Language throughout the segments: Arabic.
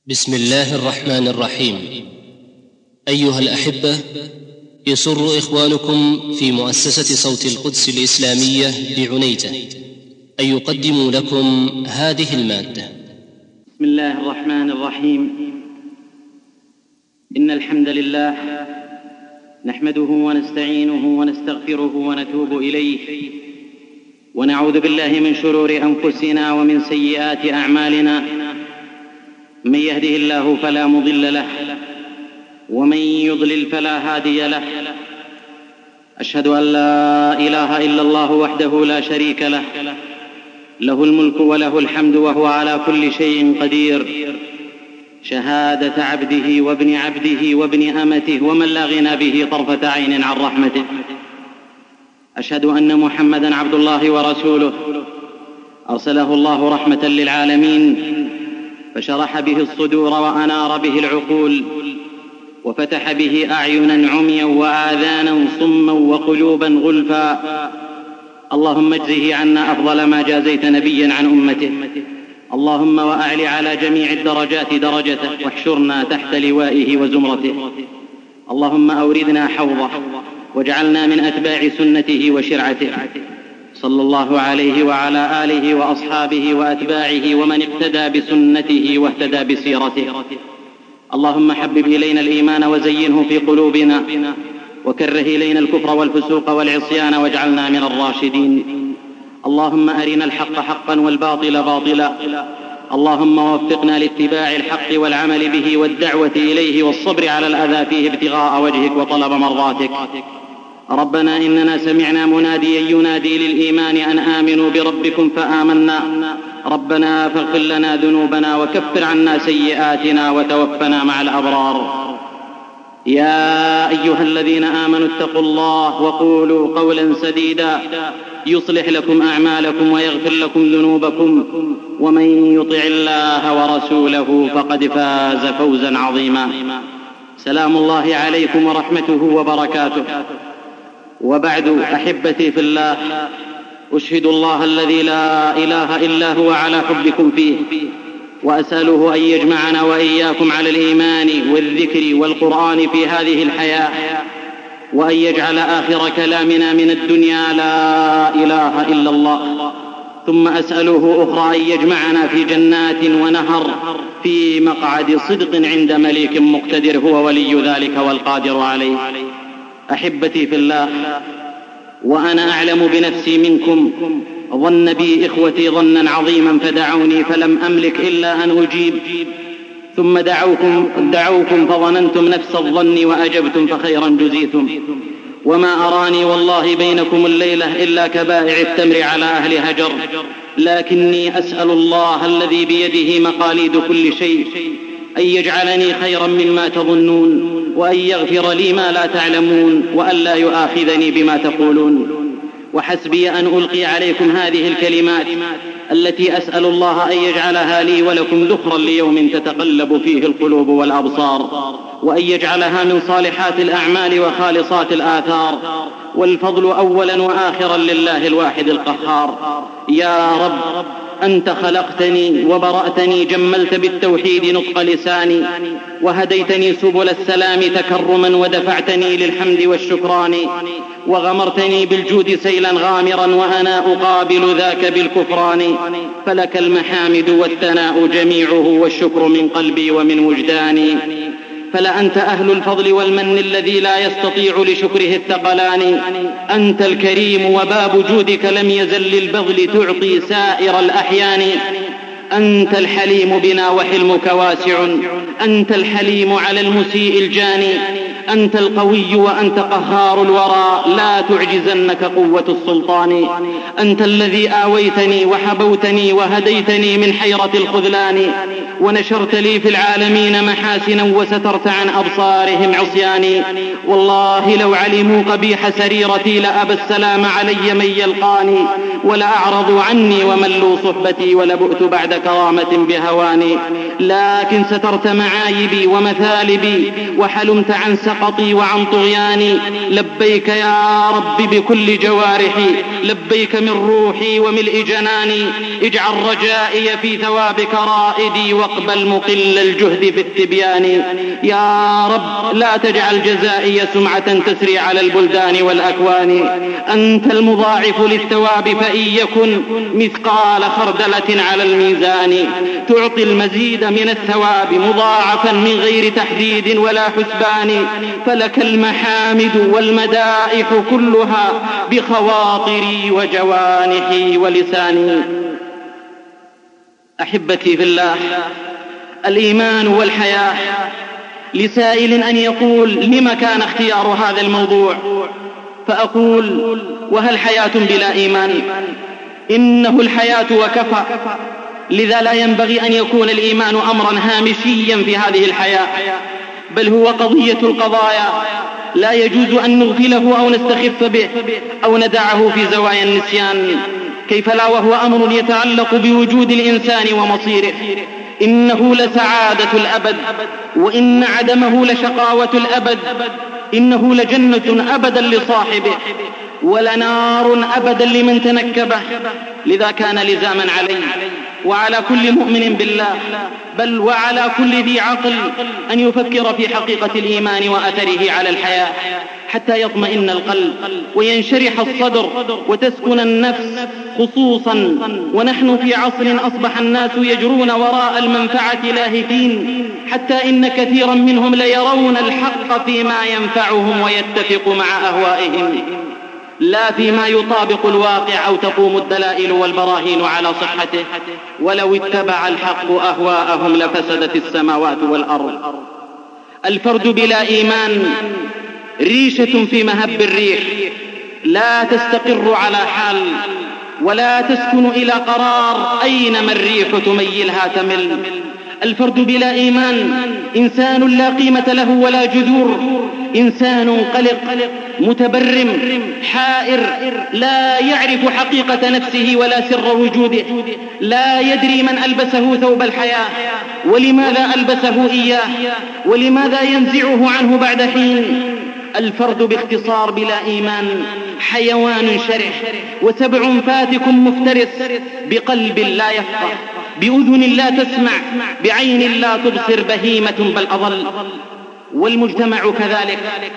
بسم الله الرحمن الرحيم. أيها الأحبة، يسر إخوانكم في مؤسسة صوت القدس الإسلامية بعنيزة أن يقدموا لكم هذه المادة. بسم الله الرحمن الرحيم. إن الحمد لله نحمده ونستعينه ونستغفره ونتوب إليه، ونعوذ بالله من شرور أنفسنا ومن سيئات أعمالنا. من يهده الله فلا مضل له، ومن يضلل فلا هادي له. أشهد أن لا إله إلا الله وحده لا شريك له، له الملك وله الحمد وهو على كل شيء قدير. شهادة عبده وابن عبده وابن أمته ومن لا غنى به طرفة عين عن رحمته. أشهد أن محمدًا عبد الله ورسوله، أرسله الله رحمة للعالمين، فشرح به الصدور وأنار به العقول، وفتح به أعينا عميا وآذانا صما وقلوبا غلفا. اللهم اجزه عنا أفضل ما جازيت نبيا عن أمته. اللهم وأعل على جميع الدرجات درجته، واحشرنا تحت لوائه وزمرته. اللهم أوردنا حوضه، واجعلنا من أتباع سنته وشرعته، صلى الله عليه وعلى آله وأصحابه وأتباعه ومن اقتدى بسنته واهتدى بسيرته. اللهم حبب إلينا الإيمان وزينه في قلوبنا، وكره إلينا الكفر والفسوق والعصيان واجعلنا من الراشدين. اللهم أرنا الحق حقا والباطل باطلا. اللهم وفقنا لاتباع الحق والعمل به والدعوة إليه والصبر على الأذى فيه ابتغاء وجهك وطلب مرضاتك. ربنا إننا سمعنا مناديا ينادي للإيمان أن آمنوا بربكم فآمنا. ربنا فاغفر لنا ذنوبنا وكفر عنا سيئاتنا وتوفنا مع الأبرار. يا أيها الذين آمنوا اتقوا الله وقولوا قولا سديدا يصلح لكم أعمالكم ويغفر لكم ذنوبكم، ومن يطع الله ورسوله فقد فاز فوزا عظيما. سلام الله عليكم ورحمته وبركاته. وبعد، أحبتي في الله، أشهد الله الذي لا إله إلا هو على حبكم فيه، وأسأله أن يجمعنا وإياكم على الإيمان والذكر والقرآن في هذه الحياة، وأن يجعل آخر كلامنا من الدنيا لا إله إلا الله. ثم أسأله أخرى أن يجمعنا في جنات ونهر في مقعد صدق عند مليك مقتدر، هو ولي ذلك والقادر عليه. أحبتي في الله، وأنا أعلم بنفسي منكم، ظن بي إخوتي ظنا عظيما فدعوني فلم أملك إلا أن أجيب، ثم دعوكم فظننتم نفس الظن وأجبتم فخيرا جزيتم. وما أراني والله بينكم الليلة إلا كبائع التمر على أهل هجر، لكني أسأل الله الذي بيده مقاليد كل شيء أن يجعلني خيرا مما تظنون، وأن يغفر لي ما لا تعلمون، وأن لا يؤاخذني بما تقولون. وحسبي أن ألقي عليكم هذه الكلمات التي أسأل الله أن يجعلها لي ولكم ذخرا ليوم تتقلب فيه القلوب والأبصار، وأن يجعلها من صالحات الأعمال وخالصات الآثار، والفضل أولا وآخرا لله الواحد القهار. يا رب، أنت خلقتني وبرأتني، جملت بالتوحيد نطق لساني، وهديتني سبل السلام تكرما، ودفعتني للحمد والشكران، وغمرتني بالجود سيلا غامرا، وأنا أقابل ذاك بالكفران. فلك المحامد والثناء جميعه، والشكر من قلبي ومن وجداني. فلأنت أهل الفضل والمن الذي لا يستطيع لشكره الثقلان. أنت الكريم، وباب جودك لم يزل للبذل تعطي سائر الأحيان. أنت الحليم بنا وحلمك واسع، أنت الحليم على المسيء الجاني. أنت القوي وأنت قهار الورى، لا تعجزنك قوة السلطان. أنت الذي آويتني وحبوتني وهديتني من حيرة الخذلان، ونشرت لي في العالمين محاسنا، وسترت عن أبصارهم عصياني. والله لو علموا قبيح سريرتي لأبى السلام علي من يلقاني، ولأعرضوا عني وملوا صحبتي، ولبؤت بعد كرامة بهواني. لكن سترت معايبي ومثالبي، وحلمت عن سقط سخطي وعن طغياني، لبيك يا رب بكل جوارحي، لبيك من روحي وملء جناني، اجعل رجائي في ثوابك رائدي، واقبل مقل الجهد في التبيان. يا رب لا تجعل جزائي سمعة تسري على البلدان والأكوان، أنت المضاعف للثواب، فإن يكن مثقال خردلة على الميزان تعطي المزيد من الثواب مضاعفا من غير تحديد ولا حسبان. فلك المحامد والمدائح كلها بخواطري وجوانحي ولساني. أحبتي في الله، الإيمان والحياة. لسائل أن يقول لما كان اختيار هذا الموضوع؟ فأقول وهل حياة بلا إيمان؟ إنه الحياة وكفى، لذا لا ينبغي أن يكون الإيمان أمرا هامشيا في هذه الحياة، بل هو قضية القضايا، لا يجوز أن نغفله أو نستخف به أو ندعه في زوايا النسيان. كيف لا وهو أمر يتعلق بوجود الإنسان ومصيره. إنه لسعادة الأبد، وإن عدمه لشقاوة الأبد. إنه لجنة أبدا لصاحبه، ولنار أبدا لمن تنكبه. لذا كان لزاما عليه وعلى كل مؤمن بالله، بل وعلى كل ذي عقل، أن يفكر في حقيقة الإيمان وأثره على الحياة، حتى يطمئن القلب وينشرح الصدر وتسكن النفس، خصوصا ونحن في عصر أصبح الناس يجرون وراء المنفعة لاهثين، حتى إن كثيرا منهم ليرون الحق فيما ينفعهم ويتفق مع أهوائهم، لا فيما يطابق الواقع أو تقوم الدلائل والبراهين على صحته. ولو اتبع الحق أهواءهم لفسدت السماوات والأرض. الفرد بلا إيمان ريشة في مهب الريح، لا تستقر على حال ولا تسكن إلى قرار، أينما الريح تميلها تمل. الفرد بلا إيمان إنسان لا قيمة له ولا جذور، إنسان قلق متبرم حائر، لا يعرف حقيقة نفسه ولا سر وجوده، لا يدري من ألبسه ثوب الحياة ولماذا ألبسه إياه ولماذا ينزعه عنه بعد حين. الفرد باختصار بلا إيمان حيوان شرح وسبع فاتك مفترس، بقلب لا يفقه، بأذن لا تسمع، بعين لا تبصر، بهيمة بل أضل. والمجتمع كذلك.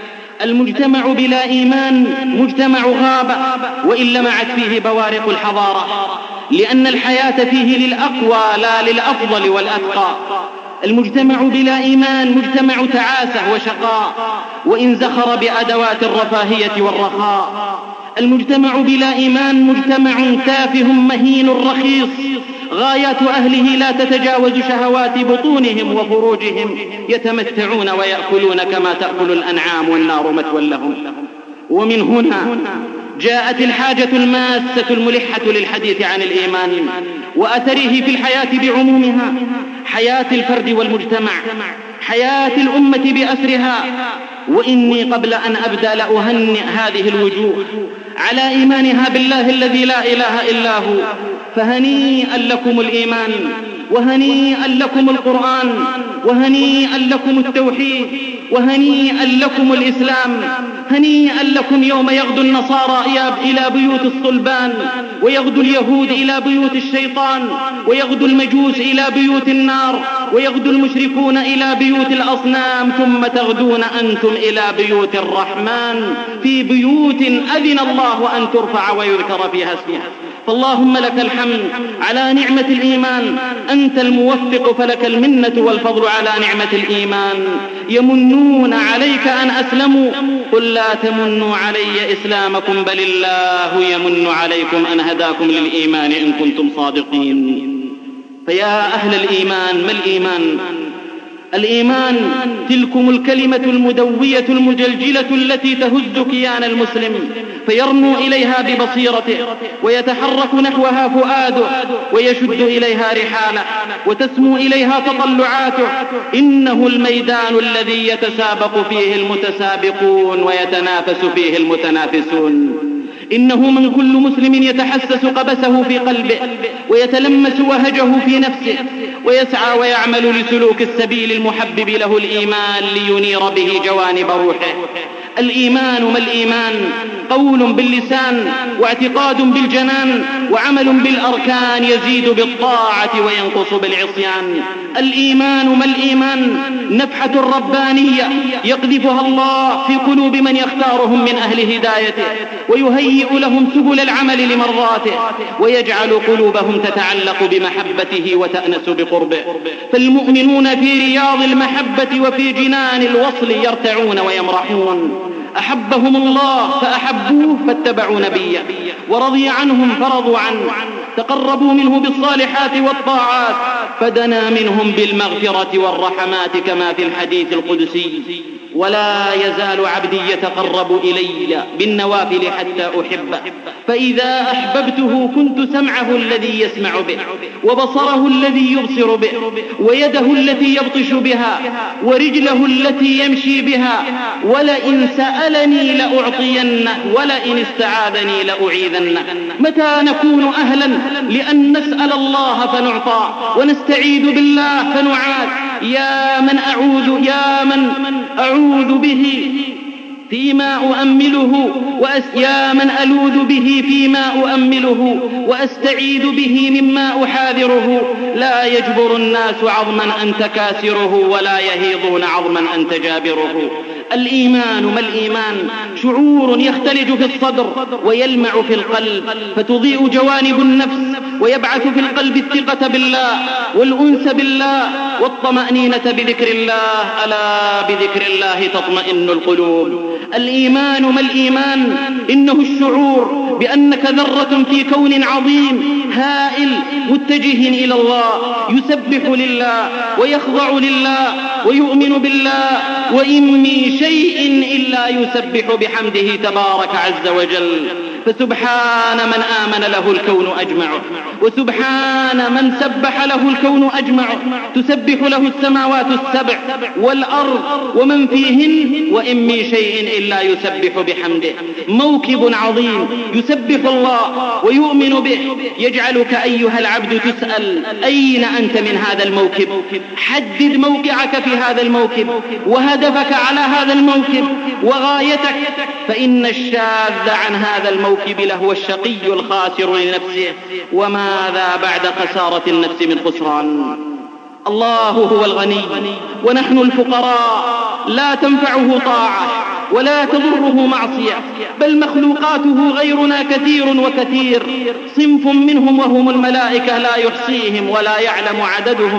المجتمع بلا إيمان مجتمع غابة، وإن لمعت فيه بوارق الحضارة، لأن الحياة فيه للأقوى لا للأفضل والأتقى. المجتمع بلا إيمان مجتمع تعاسة وشقاء، وإن زخر بأدوات الرفاهية والرخاء. المجتمع بلا إيمان مجتمع تافه مهين رخيص، غايات أهله لا تتجاوز شهوات بطونهم وفروجهم، يتمتعون ويأكلون كما تأكل الأنعام والنار مثوى لهم. ومن هنا جاءت الحاجة الماسة الملحة للحديث عن الإيمان وأثره في الحياة بعمومها، حياة الفرد والمجتمع، حياة الأمة بأسرها. وإني قبل أن أبدأ لأهنئ هذه الوجوه على إيمانها بالله الذي لا إله إلا هو، فهنيئا لكم الإيمان، وهنيئا لكم القرآن، وهنيئا لكم التوحيد، وهنيئا لكم الإسلام. هنيئا لكم يوم يغدو النصارى إلى بيوت الصلبان، ويغدو اليهود إلى بيوت الشيطان، ويغدو المجوس إلى بيوت النار، ويغدو المشركون إلى بيوت الأصنام، ثم تغدون أنتم إلى بيوت الرحمن، في بيوت أذن الله أن ترفع ويذكر فيها اسمه. فاللهم لك الحمد على نعمة الإيمان، أنت الموفق، فلك المنة والفضل على نعمة الإيمان. يمنون عليك أن أسلموا، قل لا تمنوا علي إسلامكم، بل الله يمن عليكم أن هداكم للإيمان إن كنتم صادقين. فيا أهل الإيمان، ما الإيمان؟ الإيمان تلكم الكلمة المدوية المجلجلة التي تهز كيان المسلم، فيرنو إليها ببصيرته، ويتحرك نحوها فؤاده، ويشد إليها رحاله، وتسمو إليها تطلعاته. إنه الميدان الذي يتسابق فيه المتسابقون ويتنافس فيه المتنافسون. إنه من كل مسلم يتحسس قبسه في قلبه ويتلمس وهجه في نفسه ويسعى ويعمل لسلوك السبيل المحبب له الإيمان لينير به جوانب روحه. الإيمان ما الإيمان؟ قول باللسان واعتقاد بالجنان وعمل بالأركان يزيد بالطاعة وينقص بالعصيان. الإيمان ما الإيمان؟ نفحة ربانية يقذفها الله في قلوب من يختارهم من أهل هدايته ويهيئ لهم سبل العمل لمرضاته ويجعل قلوبهم تتعلق بمحبته وتأنس بقربه. فالمؤمنون في رياض المحبة وفي جنان الوصل يرتعون ويمرحون. أحبهم الله فأحبوه فاتبعوا نبيه، ورضي عنهم فرضوا عنه، تقربوا منه بالصالحات والطاعات فدنا منهم بالمغفرة والرحمات كما في الحديث القدسي: ولا يزال عبدي يتقرب إلي بالنوافل حتى أحبه، فإذا أحببته كنت سمعه الذي يسمع به وبصره الذي يبصر به ويده التي يبطش بها ورجله التي يمشي بها، ولئن سألني لأعطينه ولئن استعاذني لأعيذنه. متى نكون أهلا لأن نسأل الله فنعطى ونستعيذ بالله فنعاد؟ يا من أعوذ به فيما أؤمله يا من ألوذ به فيما أؤمله وأستعيذ به مما أحاذره. لا يجبر الناس عظما أنت كاسره ولا يهيضون عظما أنت جابره. الإيمان ما الإيمان؟ شعور يختلج في الصدر ويلمع في القلب فتضيء جوانب النفس ويبعث في القلب الثقة بالله والأنس بالله والطمأنينة بذكر الله. ألا بذكر الله تطمئن القلوب. الإيمان ما الإيمان؟ إنه الشعور بأنك ذرة في كون عظيم هائل متجه إلى الله، يسبح لله ويخضع لله ويؤمن بالله، وإن من شيء إلا يسبح بحمده تبارك عز وجل. فسبحان من آمن له الكون أجمعه، وسبحان من سبح له الكون أجمعه. تسبح له السماوات السبع والأرض ومن فيهن، وإن من شيء إلا يسبح بحمده. موكب عظيم يسبح الله ويؤمن به، يجعلك أيها العبد تسأل: أين أنت من هذا الموكب؟ حدد موقعك في هذا الموكب وهدفك على هذا الموكب وغايتك، فإن الشاذ عن هذا الموكب لهو الشقي الخاسر لنفسه، وماذا بعد خسارة النفس من خسران؟ الله هو الغني ونحن الفقراء، لا تنفعه طاعة ولا تضره معصية، بل مخلوقاته غيرنا كثير وكثير. صنف منهم وهم الملائكة لا يحصيهم ولا يعلم عددهم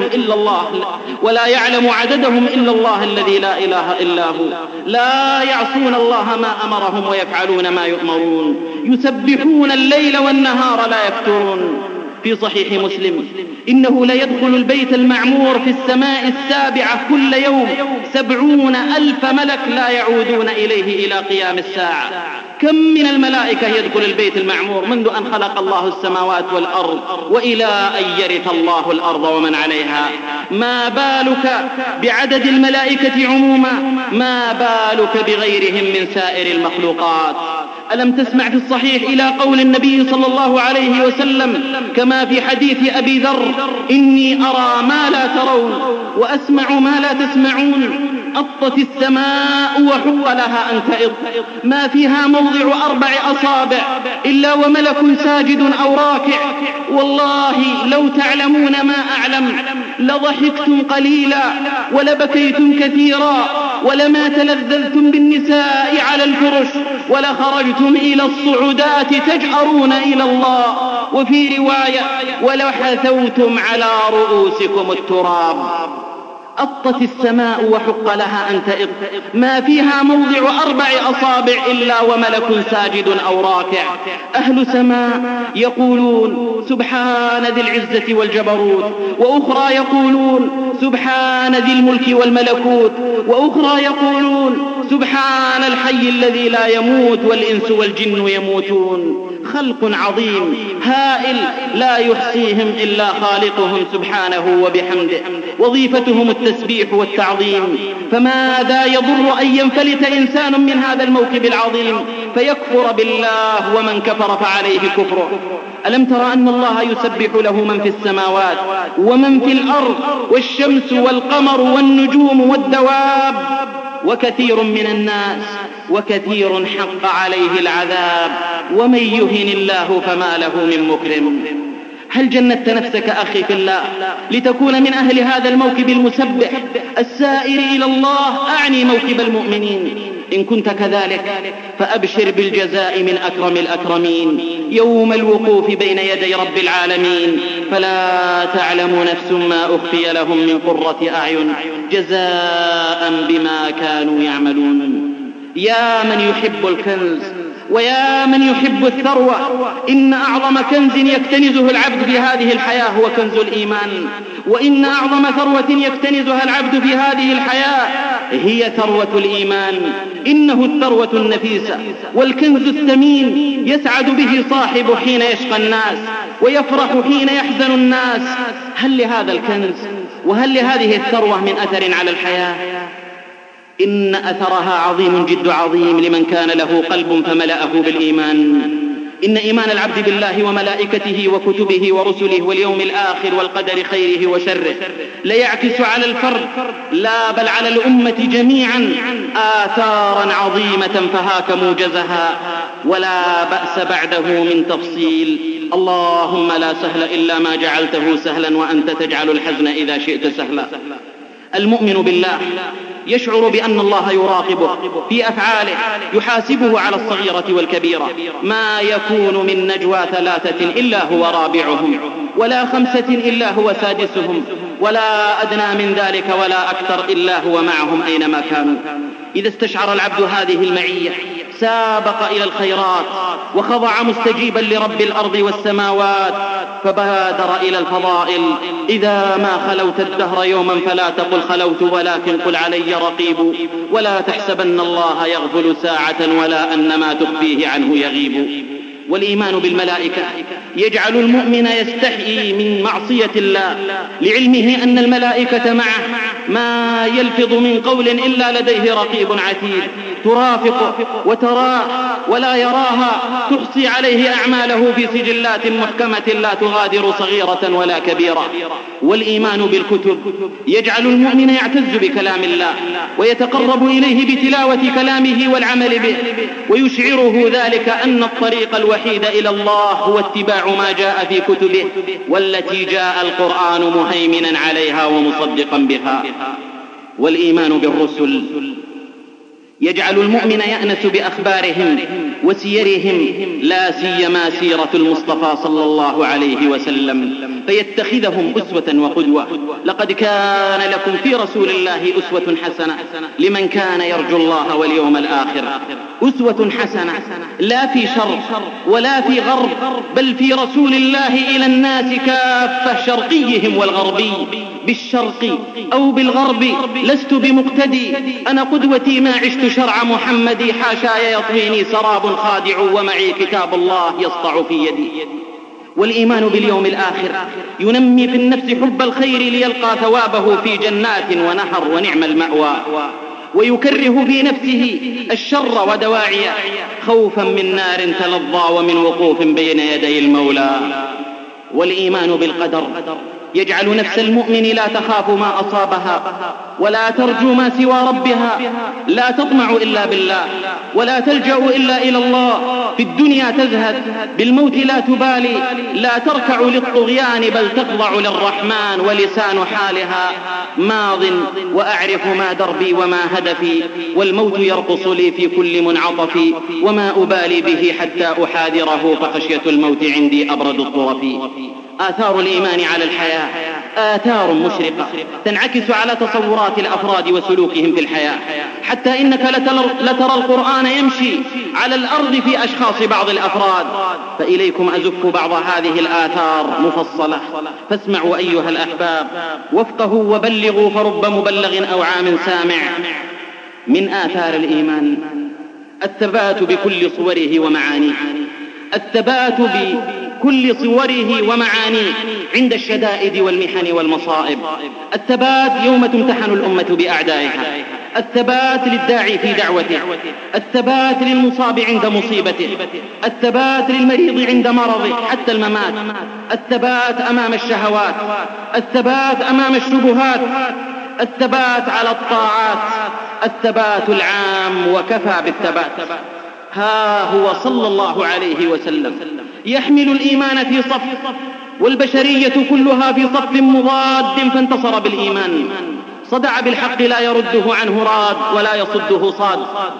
إلا الله الذي لا إله إلا هو. لا يعصون الله ما أمرهم ويفعلون ما يؤمرون، يسبحون الليل والنهار لا يفترون. في صحيح مسلم: إنه ليدخل البيت المعمور في السماء السابعة كل يوم 70,000 ملك لا يعودون إليه إلى قيام الساعة. كم من الملائكة يدخل البيت المعمور منذ أن خلق الله السماوات والأرض وإلى أن يرث الله الأرض ومن عليها. ما بالك بعدد الملائكة عموما، ما بالك بغيرهم من سائر المخلوقات. ألم تسمع في الصحيح إلى قول النبي صلى الله عليه وسلم كما في حديث أبي ذر: إني أرى ما لا ترون وأسمع ما لا تسمعون. أطت السماء وحق لها أن تئض، ما فيها موضع 4 أصابع إلا وملك ساجد أو راكع. والله لو تعلمون ما أعلم لضحكتم قليلا ولبكيتم كثيرا ولما تلذذتم بالنساء على الفرش ولخرجتم إلى الصعودات تجأرون إلى الله. وفي رواية: ولحثوتم على رؤوسكم التراب. أطت السماء وحق لها أن تئض، ما فيها موضع 4 أصابع إلا وملك ساجد أو راكع. أهل سماء يقولون: سبحان ذي العزة والجبروت، وأخرى يقولون: سبحان ذي الملك والملكوت، وأخرى يقولون: سبحان الحي الذي لا يموت والإنس والجن يموتون. خلق عظيم هائل لا يحصيهم إلا خالقهم سبحانه وبحمده، وظيفتهم التسبيح والتعظيم. فماذا يضر أن ينفلت إنسان من هذا الموكب العظيم فيكفر بالله، ومن كفر فعليه كفره. ألم تر أن الله يسبح له من في السماوات ومن في الأرض، والشمس والقمر والنجوم والدواب، وكثير من الناس وكثير حق عليه العذاب، ومن يهن الله فما له من مكرم. هل جندت نفسك أخي في الله لتكون من أهل هذا الموكب المسبح السائر إلى الله؟ أعني موكب المؤمنين. إن كنت كذلك فأبشر بالجزاء من أكرم الأكرمين يوم الوقوف بين يدي رب العالمين، فلا تعلم نفس ما أخفي لهم من قرة أعين جزاء بما كانوا يعملون. يا من يحب الكنز ويا من يحب الثروة، إن أعظم كنز يكتنزه العبد في هذه الحياة هو كنز الإيمان، وإن أعظم ثروة يكتنزها العبد في هذه الحياة هي ثروة الإيمان. إنه الثروة النفيسة والكنز الثمين يسعد به صاحبه حين يشقى الناس ويفرح حين يحزن الناس. هل لهذا الكنز وهل لهذه الثروة من أثر على الحياة؟ إن أثرها عظيم جد عظيم لمن كان له قلب فملأه بالإيمان. إن إيمان العبد بالله وملائكته وكتبه ورسله واليوم الآخر والقدر خيره وشره ليعكس على الفرد لا بل على الأمة جميعا آثارا عظيمة فهاك موجزها، ولا بأس بعده من تفصيل. اللهم لا سهل إلا ما جعلته سهلا وأنت تجعل الحزن إذا شئت سهلا. المؤمن بالله يشعر بأن الله يراقبه في أفعاله، يحاسبه على الصغيرة والكبيرة. ما يكون من نجوى 3 إلا هو رابعهم، ولا 5 إلا هو سادسهم، ولا أدنى من ذلك ولا أكثر إلا هو معهم أينما كانوا. إذا استشعر العبد هذه المعية سابق إلى الخيرات وخضع مستجيبا لرب الأرض والسماوات، فبادر إلى الفضائل. إذا ما خلوت الدهر يوما فلا تقل خلوت ولكن قل علي رقيب، ولا تحسبن الله يغفل ساعة ولا أن ما تخفيه عنه يغيب. والإيمان بالملائكة يجعل المؤمن يستحيي من معصية الله، لعلمه أن الملائكة معه ما يلفظ من قول إلا لديه رقيب عتيد ترافقه وتراه ولا يراها، تحصي عليه أعماله في سجلات محكمة لا تغادر صغيرة ولا كبيرة. والإيمان بالكتب يجعل المؤمن يعتز بكلام الله ويتقرب إليه بتلاوة كلامه والعمل به، ويشعره ذلك أن الطريق الوحيد إلى الله هو اتباع ما جاء في كتبه، والتي جاء القرآن مهيمنا عليها ومصدقا بها. والإيمان بالرسل يجعل المؤمن يأنس بأخبارهم وسيرهم، لا سيما سيرة المصطفى صلى الله عليه وسلم، فيتخذهم أسوة وقدوة. لقد كان لكم في رسول الله أسوة حسنة لمن كان يرجو الله واليوم الآخر. أسوة حسنة لا في شر ولا في غرب، بل في رسول الله إلى الناس كافة، شرقيهم والغربي. بالشرق أو بالغرب لست بمقتدي، أنا قدوتي ما عشت شرع محمد، حاشاي يطويني سراب خادع ومعي كتاب الله يسطع في يدي. والإيمان باليوم الآخر ينمي في النفس حب الخير ليلقى ثوابه في جنات ونهر ونعم المأوى، ويكره في نفسه الشر ودواعيه خوفا من نار تلظى ومن وقوف بين يدي المولى. والإيمان بالقدر يجعل نفس المؤمن لا تخاف ما أصابها ولا ترجو ما سوى ربها، لا تطمع إلا بالله ولا تلجأ إلا إلى الله. في الدنيا تزهد، بالموت لا تبالي، لا تركع للطغيان بل تخضع للرحمن، ولسان حالها ماض وأعرف ما دربي وما هدفي، والموت يرقص لي في كل منعطف، وما أبالي به حتى أحاذره، فخشية الموت عندي أبرد الطرف. آثار الإيمان على الحياة آثار مشرقة تنعكس على تصورات الأفراد وسلوكهم في الحياة، حتى إنك لترى القرآن يمشي على الأرض في أشخاص بعض الأفراد. فإليكم أزف بعض هذه الآثار مفصلة، فاسمعوا أيها الأحباب وافقهوا وبلغوا، فرب مبلغ أو عام سامع. من آثار الإيمان الثبات بكل صوره ومعانيه، الثبات بكل صوره ومعانيه عند الشدائد والمحن والمصائب، الثبات يوم تمتحن الأمة بأعدائها، الثبات للداعي في دعوته، الثبات للمصاب عند مصيبته، الثبات للمريض عند مرضه حتى الممات، الثبات أمام الشهوات، الثبات أمام الشبهات، الثبات على الطاعات، الثبات العام، وكفى بالثبات. ها هو صلى الله عليه وسلم يحمل الإيمان في صف، والبشرية كلها في صف مضاد، فانتصر بالإيمان، صدع بالحق لا يرده عنه راد ولا يصده صاد.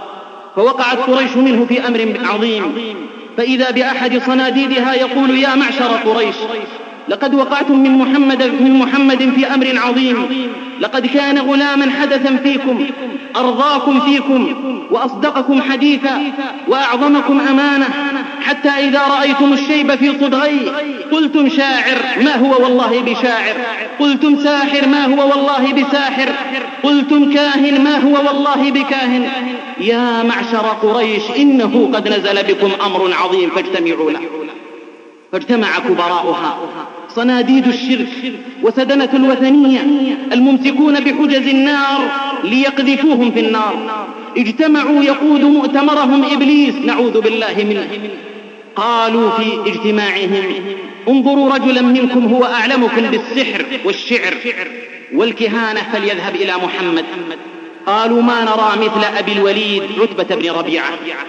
فوقعت قريش منه في أمر عظيم، فإذا بأحد صناديدها يقول: يا معشر قريش، لقد وقعتم من محمد في أمر عظيم، لقد كان غلاما حدثا فيكم، أرضاكم فيكم، وأصدقكم حديثا، وأعظمكم أمانة، حتى إذا رأيتم الشيب في صدغيه قلتم شاعر ما هو والله بشاعر، قلتم ساحر ما هو والله بساحر، قلتم كاهن ما هو والله بكاهن. يا معشر قريش، إنه قد نزل بكم أمر عظيم فاجتمعوا له. فاجتمع كبراؤها، صناديد الشرك وسدنة الوثنية، الممسكون بحجز النار ليقذفوهم في النار، اجتمعوا يقود مؤتمرهم إبليس نعوذ بالله منه. قالوا في اجتماعهم: انظروا رجلا منكم هو أعلمكم بالسحر والشعر والكهانة فليذهب إلى محمد. قالوا: ما نرى مثل أبي الوليد عتبة بن ربيعة.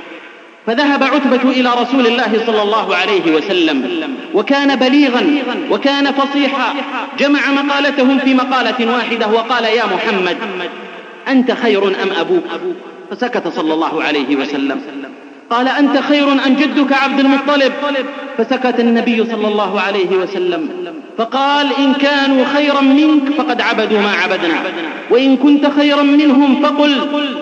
فذهب عتبة إلى رسول الله صلى الله عليه وسلم، وكان بليغا وكان فصيحا، جمع مقالتهم في مقالة واحدة وقال: يا محمد، أنت خير أم أبوك؟ فسكت صلى الله عليه وسلم. قال: أنت خير أم جدك عبد المطلب؟ فسكت النبي صلى الله عليه وسلم. فقال: إن كانوا خيرا منك فقد عبدوا ما عبدنا، وإن كنت خيرا منهم فقل.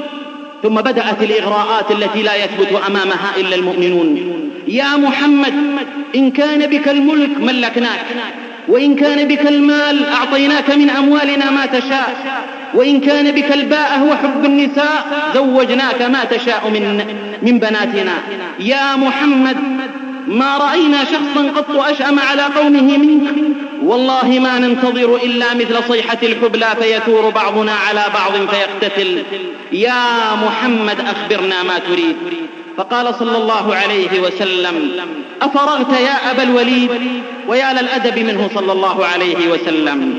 ثم بدأت الإغراءات التي لا يثبت أمامها إلا المؤمنون. يا محمد، إن كان بك الملك ملكناك، وإن كان بك المال أعطيناك من أموالنا ما تشاء، وإن كان بك الباءة وحب النساء زوجناك ما تشاء من بناتنا. يا محمد، ما رأينا شخصا قط أشأم على قومه منك، والله ما ننتظر إلا مثل صيحة الحبلى فيثور بعضنا على بعض فيقتتل. يا محمد، أخبرنا ما تريد. فقال صلى الله عليه وسلم: أفرغت يا أبا الوليد؟ ويا للأدب منه صلى الله عليه وسلم،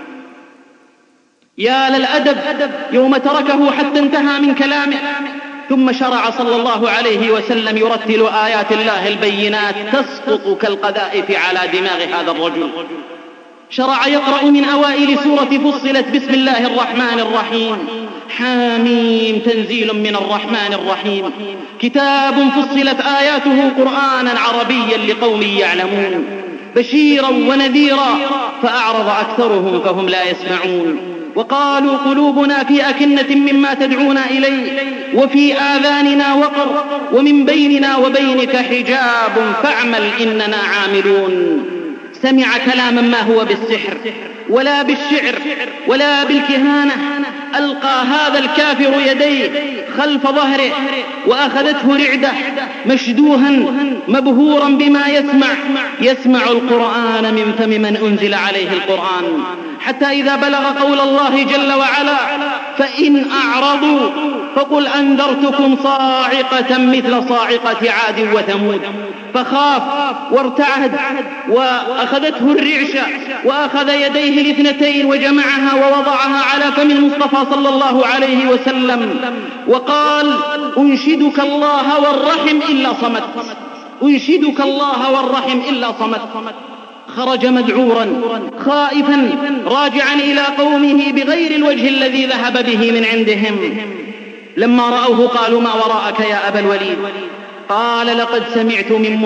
يا للأدب يوم تركه حتى انتهى من كلامه، ثم شرع صلى الله عليه وسلم يرتل آيات الله البينات تسقط كالقذائف على دماغ هذا الرجل. شرع يقرأ من أوائل سورة فصلت: بسم الله الرحمن الرحيم، حاميم، تنزيل من الرحمن الرحيم، كتاب فصلت آياته قرآنا عربيا لقوم يعلمون، بشيرا ونذيرا، فأعرض أكثرهم فهم لا يسمعون. وقالوا: قلوبنا في أكنة مما تدعونا إليه، وفي آذاننا وقر، ومن بيننا وبينك حجاب فاعمل إننا عاملون. سمع كلاما ما هو بالسحر ولا بالشعر ولا بالكهانة. ألقى هذا الكافر يديه خلف ظهره وأخذته رعدة، مشدوها مبهورا بما يسمع القرآن من فم من أنزل عليه القرآن، حتى إذا بلغ قول الله جل وعلا: فإن أعرضوا فقل أنذرتكم صاعقة مثل صاعقة عاد وثمود. فخاف وارتعد وأخذته الرعشة، وأخذ يديه الاثنتين وجمعها ووضعها على فم المصطفى صلى الله عليه وسلم، وقال: أنشدك الله والرحم إلا صمت، أنشدك الله والرحم إلا صمت. خرج مذعورا خائفا راجعا إلى قومه بغير الوجه الذي ذهب به من عندهم. لما رأوه قالوا: ما وراءك يا أبا الوليد؟ قال: لقد سمعت من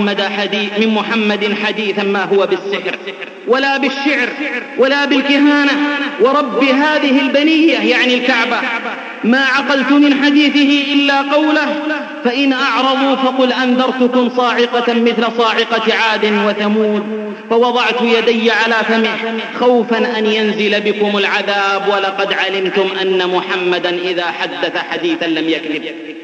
محمد حديثا ما هو بالسحر ولا بالشعر ولا بالكهانة، ورب هذه البنية يعني الكعبة ما عقلت من حديثه إلا قوله: فإن أعرضوا فقل أنذرتكم صاعقة مثل صاعقة عاد وثمود. فوضعت يدي على فمه خوفا أن ينزل بكم العذاب، ولقد علمتم أن محمدا إذا حدث حديثا لم يكذب.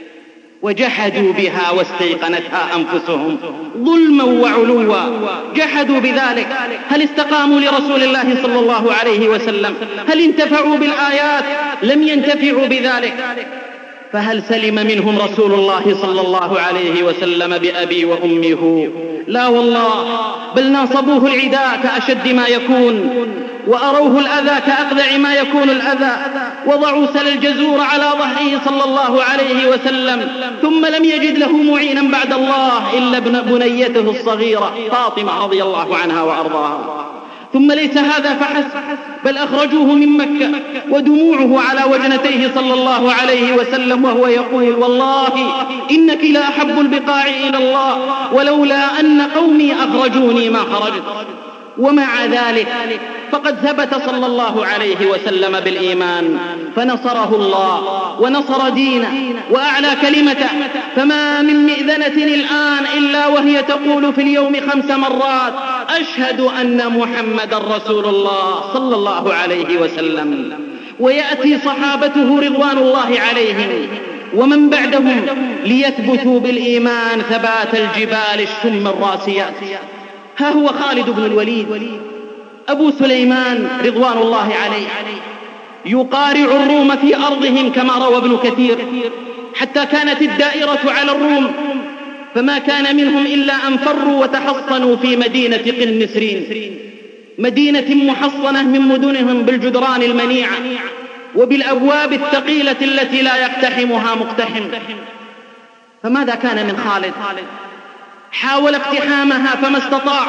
وجحدوا بها واستيقنتها أنفسهم ظلما وعلوا، جحدوا بذلك. هل استقاموا لرسول الله صلى الله عليه وسلم؟ هل انتفعوا بالآيات؟ لم ينتفعوا بذلك، فهل سلم منهم رسول الله صلى الله عليه وسلم بأبي وأمه؟ لا والله، بل ناصبوه العداء كأشد ما يكون، وأروه الأذى كأقذع ما يكون الأذى، وضعوا سل الجزور على ظهره صلى الله عليه وسلم، ثم لم يجد له معينا بعد الله إلا بنيته الصغيرة فاطمة رضي الله عنها وأرضاها. ثم ليس هذا فحسب، بل أخرجوه من مكة ودموعه على وجنتيه صلى الله عليه وسلم وهو يقول: والله إنك لا أحب البقاع إلى الله، ولولا أن قومي أخرجوني ما خرجت. ومع ذلك فقد ثبت صلى الله عليه وسلم بالإيمان، فنصره الله ونصر دينه وأعلى كلمته، فما من مئذنة الآن إلا وهي تقول في اليوم 5 مرات: أشهد أن محمد رسول الله صلى الله عليه وسلم. ويأتي صحابته رضوان الله عليهم ومن بعدهم ليثبتوا بالإيمان ثبات الجبال الشم الراسيات. ها هو خالد بن الوليد أبو سليمان رضوان الله عليه يقارع الروم في أرضهم كما روى ابن كثير، حتى كانت الدائرة على الروم، فما كان منهم إلا أن فروا وتحصنوا في مدينة قنسرين، مدينة محصنة من مدنهم بالجدران المنيعة وبالأبواب الثقيلة التي لا يقتحمها مقتحم. فماذا كان من خالد؟ حاول اقتحامها فما استطاع،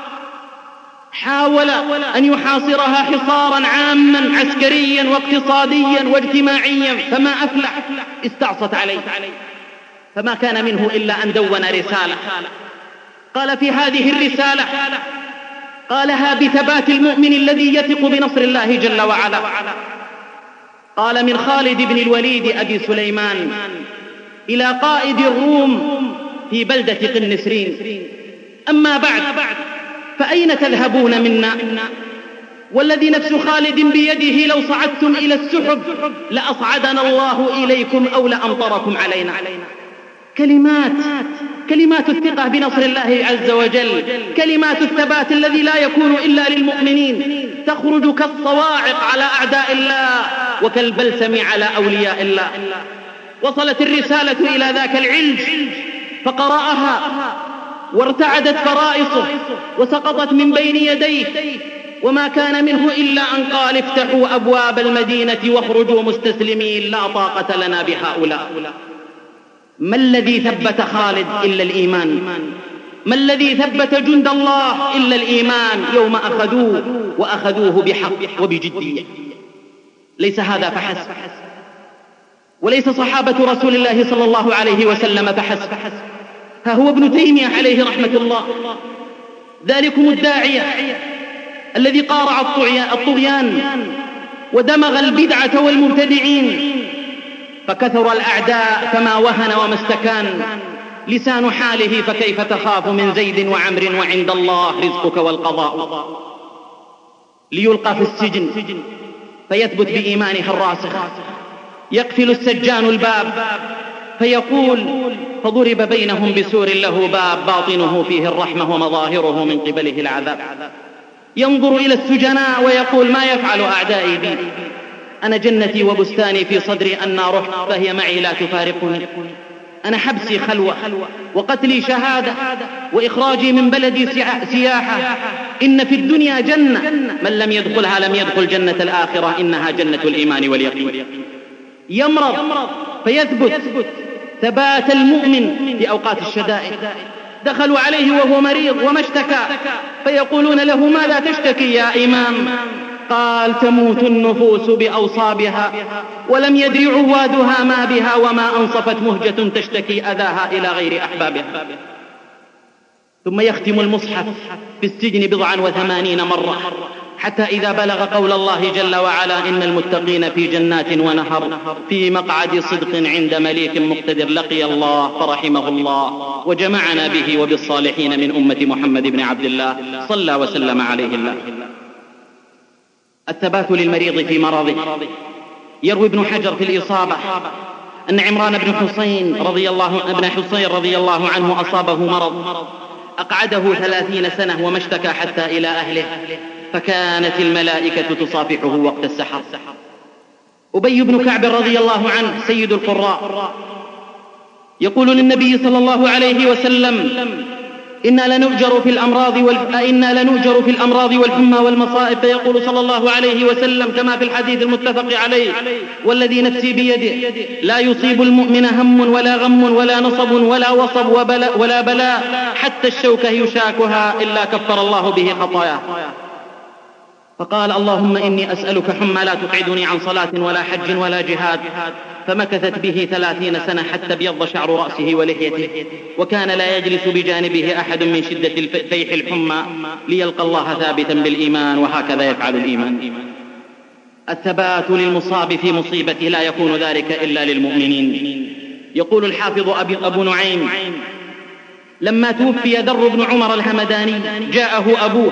حاول أن يحاصرها حصارا عاما عسكريا واقتصاديا واجتماعيا فما أفلح، استعصت عليه، فما كان منه إلا أن دون رسالة. قال في هذه الرسالة، قالها بثبات المؤمن الذي يثق بنصر الله جل وعلا، قال: من خالد بن الوليد أبي سليمان إلى قائد الروم في بلدة قنسرين: أما بعد، فأين تذهبون منا؟ والذي نفس خالد بيده لو صعدتم إلى السحب لأصعدنا الله إليكم أو لأمطركم علينا. كلمات الثقة بنصر الله عز وجل، كلمات الثبات الذي لا يكون إلا للمؤمنين، تخرج كالصواعق على أعداء الله وكالبلسم على أولياء الله. وصلت الرسالة إلى ذاك العلج فقرأها وارتعدت فرائصه وسقطت من بين يديه، وما كان منه إلا أن قال: افتحوا أبواب المدينة واخرجوا مستسلمين، لا طاقة لنا بهؤلاء. ما الذي ثبت خالد إلا الإيمان؟ ما الذي ثبت جند الله إلا الإيمان يوم أخذوه وأخذوه بحق وبجدية؟ ليس هذا فحسب، وليس صحابة رسول الله صلى الله عليه وسلم فحسب. ها هو ابن تيمية عليه رحمة الله، ذلكم الداعية الذي قارع الطغيان ودمغ البدعة والمبتدعين، فكثر الأعداء فما وهن وما استكان. لسان حاله: فكيف تخاف من زيد وعمر وعند الله رزقك والقضاء. ليلقى في السجن فيثبت بإيمانه الراسخ، يقفل السجان الباب فيقول: فضرب بينهم بسور له باب باطنه فيه الرحمة ومظاهره من قبله العذاب. ينظر إلى السجناء ويقول: ما يفعل أعدائي بي؟ أنا جنتي وبستاني في صدري أن رحت فهي معي لا تفارقني. أنا حبسي خلوة وقتلي شهادة وإخراجي من بلدي سياحة. إن في الدنيا جنة من لم يدخلها لم يدخل جنة الآخرة، إنها جنة الإيمان واليقين. يمرض فيثبت ثبات المؤمن في أوقات الشدائد. دخلوا عليه وهو مريض وما اشتكى، فيقولون له: ماذا تشتكي يا إمام؟ قال: تموت النفوس بأوصابها ولم يدري عوادها ما بها، وما أنصفت مهجة تشتكي أذاها إلى غير أحبابها. ثم يختم المصحف في السجن 89 مرة، حتى إذا بلغ قول الله جل وعلا: إن المتقين في جنات ونهر في مقعد صدق عند مليك مقتدر، لقي الله فرحمه الله وجمعنا به وبالصالحين من أمة محمد بن عبد الله صلى وسلم عليه الله. الثبات للمريض في مرضه. يروي ابن حجر في الإصابة أن عمران بن حصين رضي الله عنه أصابه مرض أقعده 30 سنة وما اشتكى حتى إلى أهله، فكانت الملائكة تصافحه وقت السحر. أبي بن كعب رضي الله عنه سيد القراء يقول للنبي صلى الله عليه وسلم: إنا لنؤجر في الأمراض والحمى والمصائب. فيقول صلى الله عليه وسلم كما في الحديث المتفق عليه: والذي نفسي بيده لا يصيب المؤمن هم ولا غم ولا نصب ولا وصب ولا بلاء حتى الشوكة يشاكها إلا كفر الله به خطاياه. فقال: اللهم إني أسألك حمى لا تقعدني عن صلاة ولا حج ولا جهاد. فمكثت به 30 سنة حتى ابيض شعر رأسه ولحيته، وكان لا يجلس بجانبه أحد من شدة فيح الحمى ليلقى الله ثابتا بالإيمان، وهكذا يفعل الإيمان. الثبات للمصاب في مصيبته لا يكون ذلك إلا للمؤمنين. يقول الحافظ أبو نعيم: لما توفي ذر بن عمر الهمداني جاء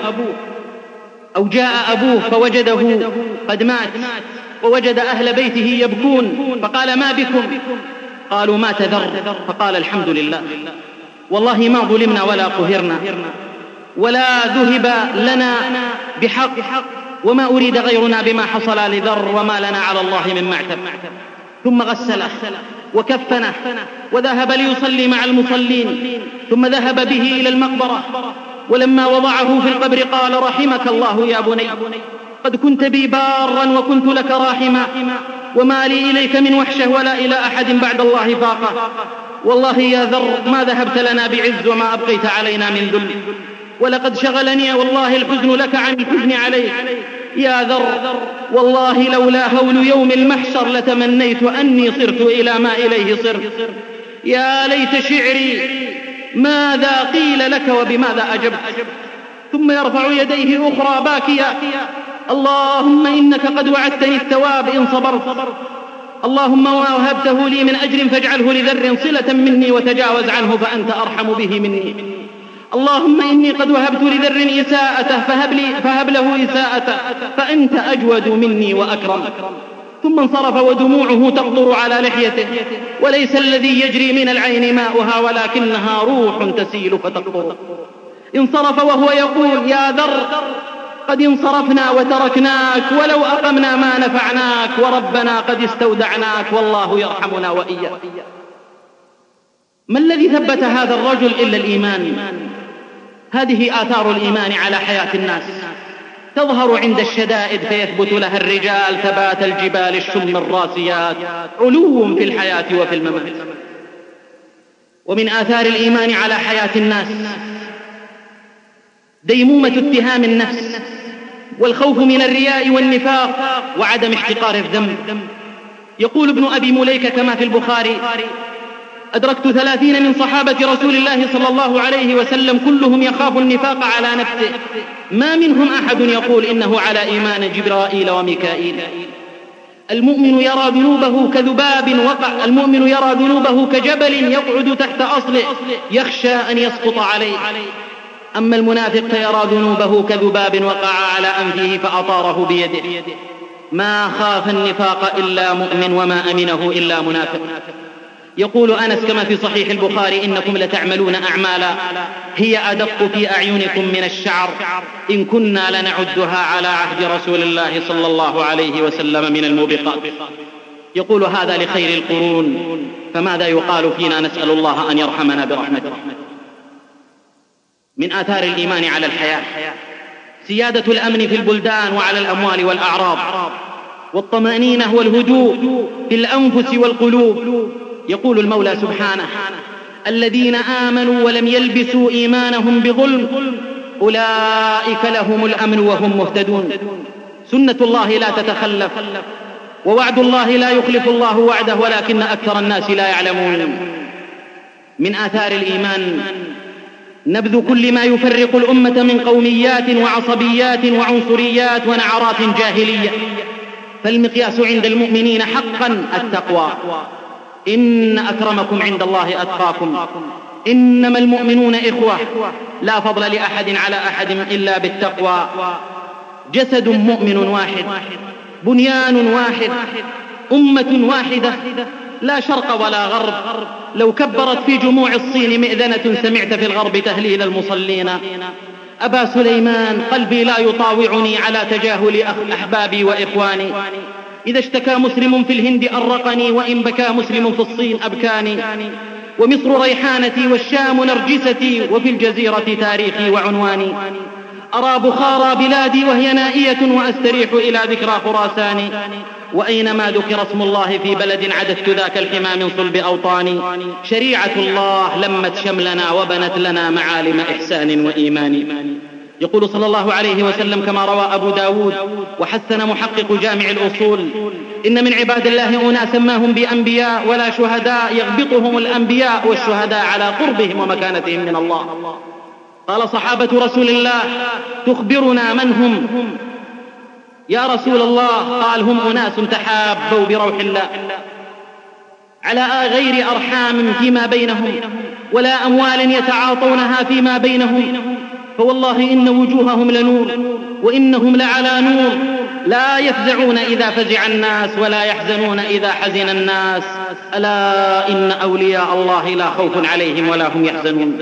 أبوه فوجده قد مات، ووجد أهل بيته يبكون، فقال: ما بكم؟ قالوا: مات ذر. فقال: الحمد لله، والله ما ظلمنا ولا قهرنا ولا ذهب لنا بحق، وما أريد غيرنا بما حصل لذر، وما لنا على الله من معتب. ثم غسله وكفنه وذهب ليصلي مع المصلين، ثم ذهب به إلى المقبرة، ولما وضعه في القبر قال: رحمك الله يا بني، قد كنت بي بارا وكنت لك راحما، وما لي إليك من وحشة ولا إلى أحد بعد الله فاقة. والله يا ذر ما ذهبت لنا بعز وما أبقيت علينا من ذل، ولقد شغلني والله الحزن لك عن الحزن عليك يا ذر، والله لولا هول يوم المحشر لتمنيت أني صرت إلى ما إليه صرت. يا ليت شعري ماذا قيل لك وبماذا أجبت. ثم يرفع يديه أخرى باكيا: اللهم إنك قد وعدتني الثواب إن صبرت، اللهم وهبته لي من أجر فاجعله لذر صلة مني وتجاوز عنه فأنت أرحم به مني. اللهم إني قد وهبت لذر إساءته فهب له إساءته فأنت أجود مني وأكرم. ثم انصرف ودموعه تقطر على لحيته، وليس الذي يجري من العين ماؤها ولكنها روح تسيل فتقطر. انصرف وهو يقول: يا ذر قد انصرفنا وتركناك، ولو أقمنا ما نفعناك، وربنا قد استودعناك، والله يرحمنا وإياك. ما الذي ثبت هذا الرجل إلا الإيمان؟ هذه آثار الإيمان على حياة الناس، تظهر عند الشدائد فيثبت لها الرجال ثبات الجبال الشم الراسيات، علو في الحياة وفي الممات. ومن آثار الإيمان على حياة الناس ديمومة اتهام النفس، والخوف من الرياء والنفاق، وعدم احتقار الذنب. يقول ابن أبي مليكة كما في البخاري: أدركت 30 من صحابة رسول الله صلى الله عليه وسلم كلهم يخاف النفاق على نفسه، ما منهم أحد يقول إنه على إيمان جبرائيل وميكائيل. المؤمن يرى ذنوبه كجبل يقعد تحت أصله يخشى أن يسقط عليه. أما المنافق فيرى ذنوبه كذباب وقع على أنفه فأطاره بيده. ما خاف النفاق إلا مؤمن، وما أمنه إلا منافق. يقول أنس كما في صحيح البخاري: إنكم لتعملون أعمالا هي أدق في أعينكم من الشعر، إن كنا لنعدها على عهد رسول الله صلى الله عليه وسلم من الموبقات. يقول هذا لخير القرون، فماذا يقال فينا؟ نسأل الله أن يرحمنا برحمته. من آثار الإيمان على الحياة سيادة الأمن في البلدان وعلى الأموال والأعراض، والطمأنينة والهدوء في الأنفس والقلوب. يقول المولى سبحانه: الذين آمنوا ولم يلبسوا إيمانهم بظلم أولئك لهم الأمن وهم مهتدون. سنة الله لا تتخلف، ووعد الله لا يخلف الله وعده، ولكن أكثر الناس لا يعلمون. من آثار الإيمان نبذ كل ما يفرق الأمة من قوميات وعصبيات وعنصريات ونعرات جاهلية، فالمقياس عند المؤمنين حقا التقوى. إن أكرمكم عند الله أتقاكم، إنما المؤمنون إخوة، لا فضل لأحد على أحد إلا بالتقوى. جسد مؤمن واحد، بنيان واحد، أمة واحدة، لا شرق ولا غرب. لو كبرت في جموع الصين مئذنة سمعت في الغرب تهليل المصلين. أبا سليمان قلبي لا يطاوعني على تجاهل أحبابي وإخواني، إذا اشتكى مسلم في الهند أرقني، وإن بكى مسلم في الصين أبكاني. ومصر ريحانتي والشام نرجستي، وفي الجزيرة تاريخي وعنواني. أرى بخارى بلادي وهي نائية، وأستريح إلى ذكرى خراساني. وأينما ذكر اسم الله في بلد عددت ذاك الحمى من صلب أوطاني. شريعة الله لمت شملنا وبنت لنا معالم إحسان وإيمان. يقول صلى الله عليه وسلم كما روى أبو داود وحسن محقق جامع الأصول: إن من عباد الله أناسا ما هم بأنبياء ولا شهداء، يغبطهم الأنبياء والشهداء على قربهم ومكانتهم من الله. قال صحابة رسول الله: تخبرنا من هم يا رسول الله؟ قال: هم أناس تحابوا بروح الله على غير أرحام فيما بينهم، ولا أموال يتعاطونها فيما بينهم، فوالله إن وجوههم لنور وإنهم لعلى نور، لا يفزعون إذا فزع الناس ولا يحزنون إذا حزن الناس، ألا إن أولياء الله لا خوف عليهم ولا هم يحزنون.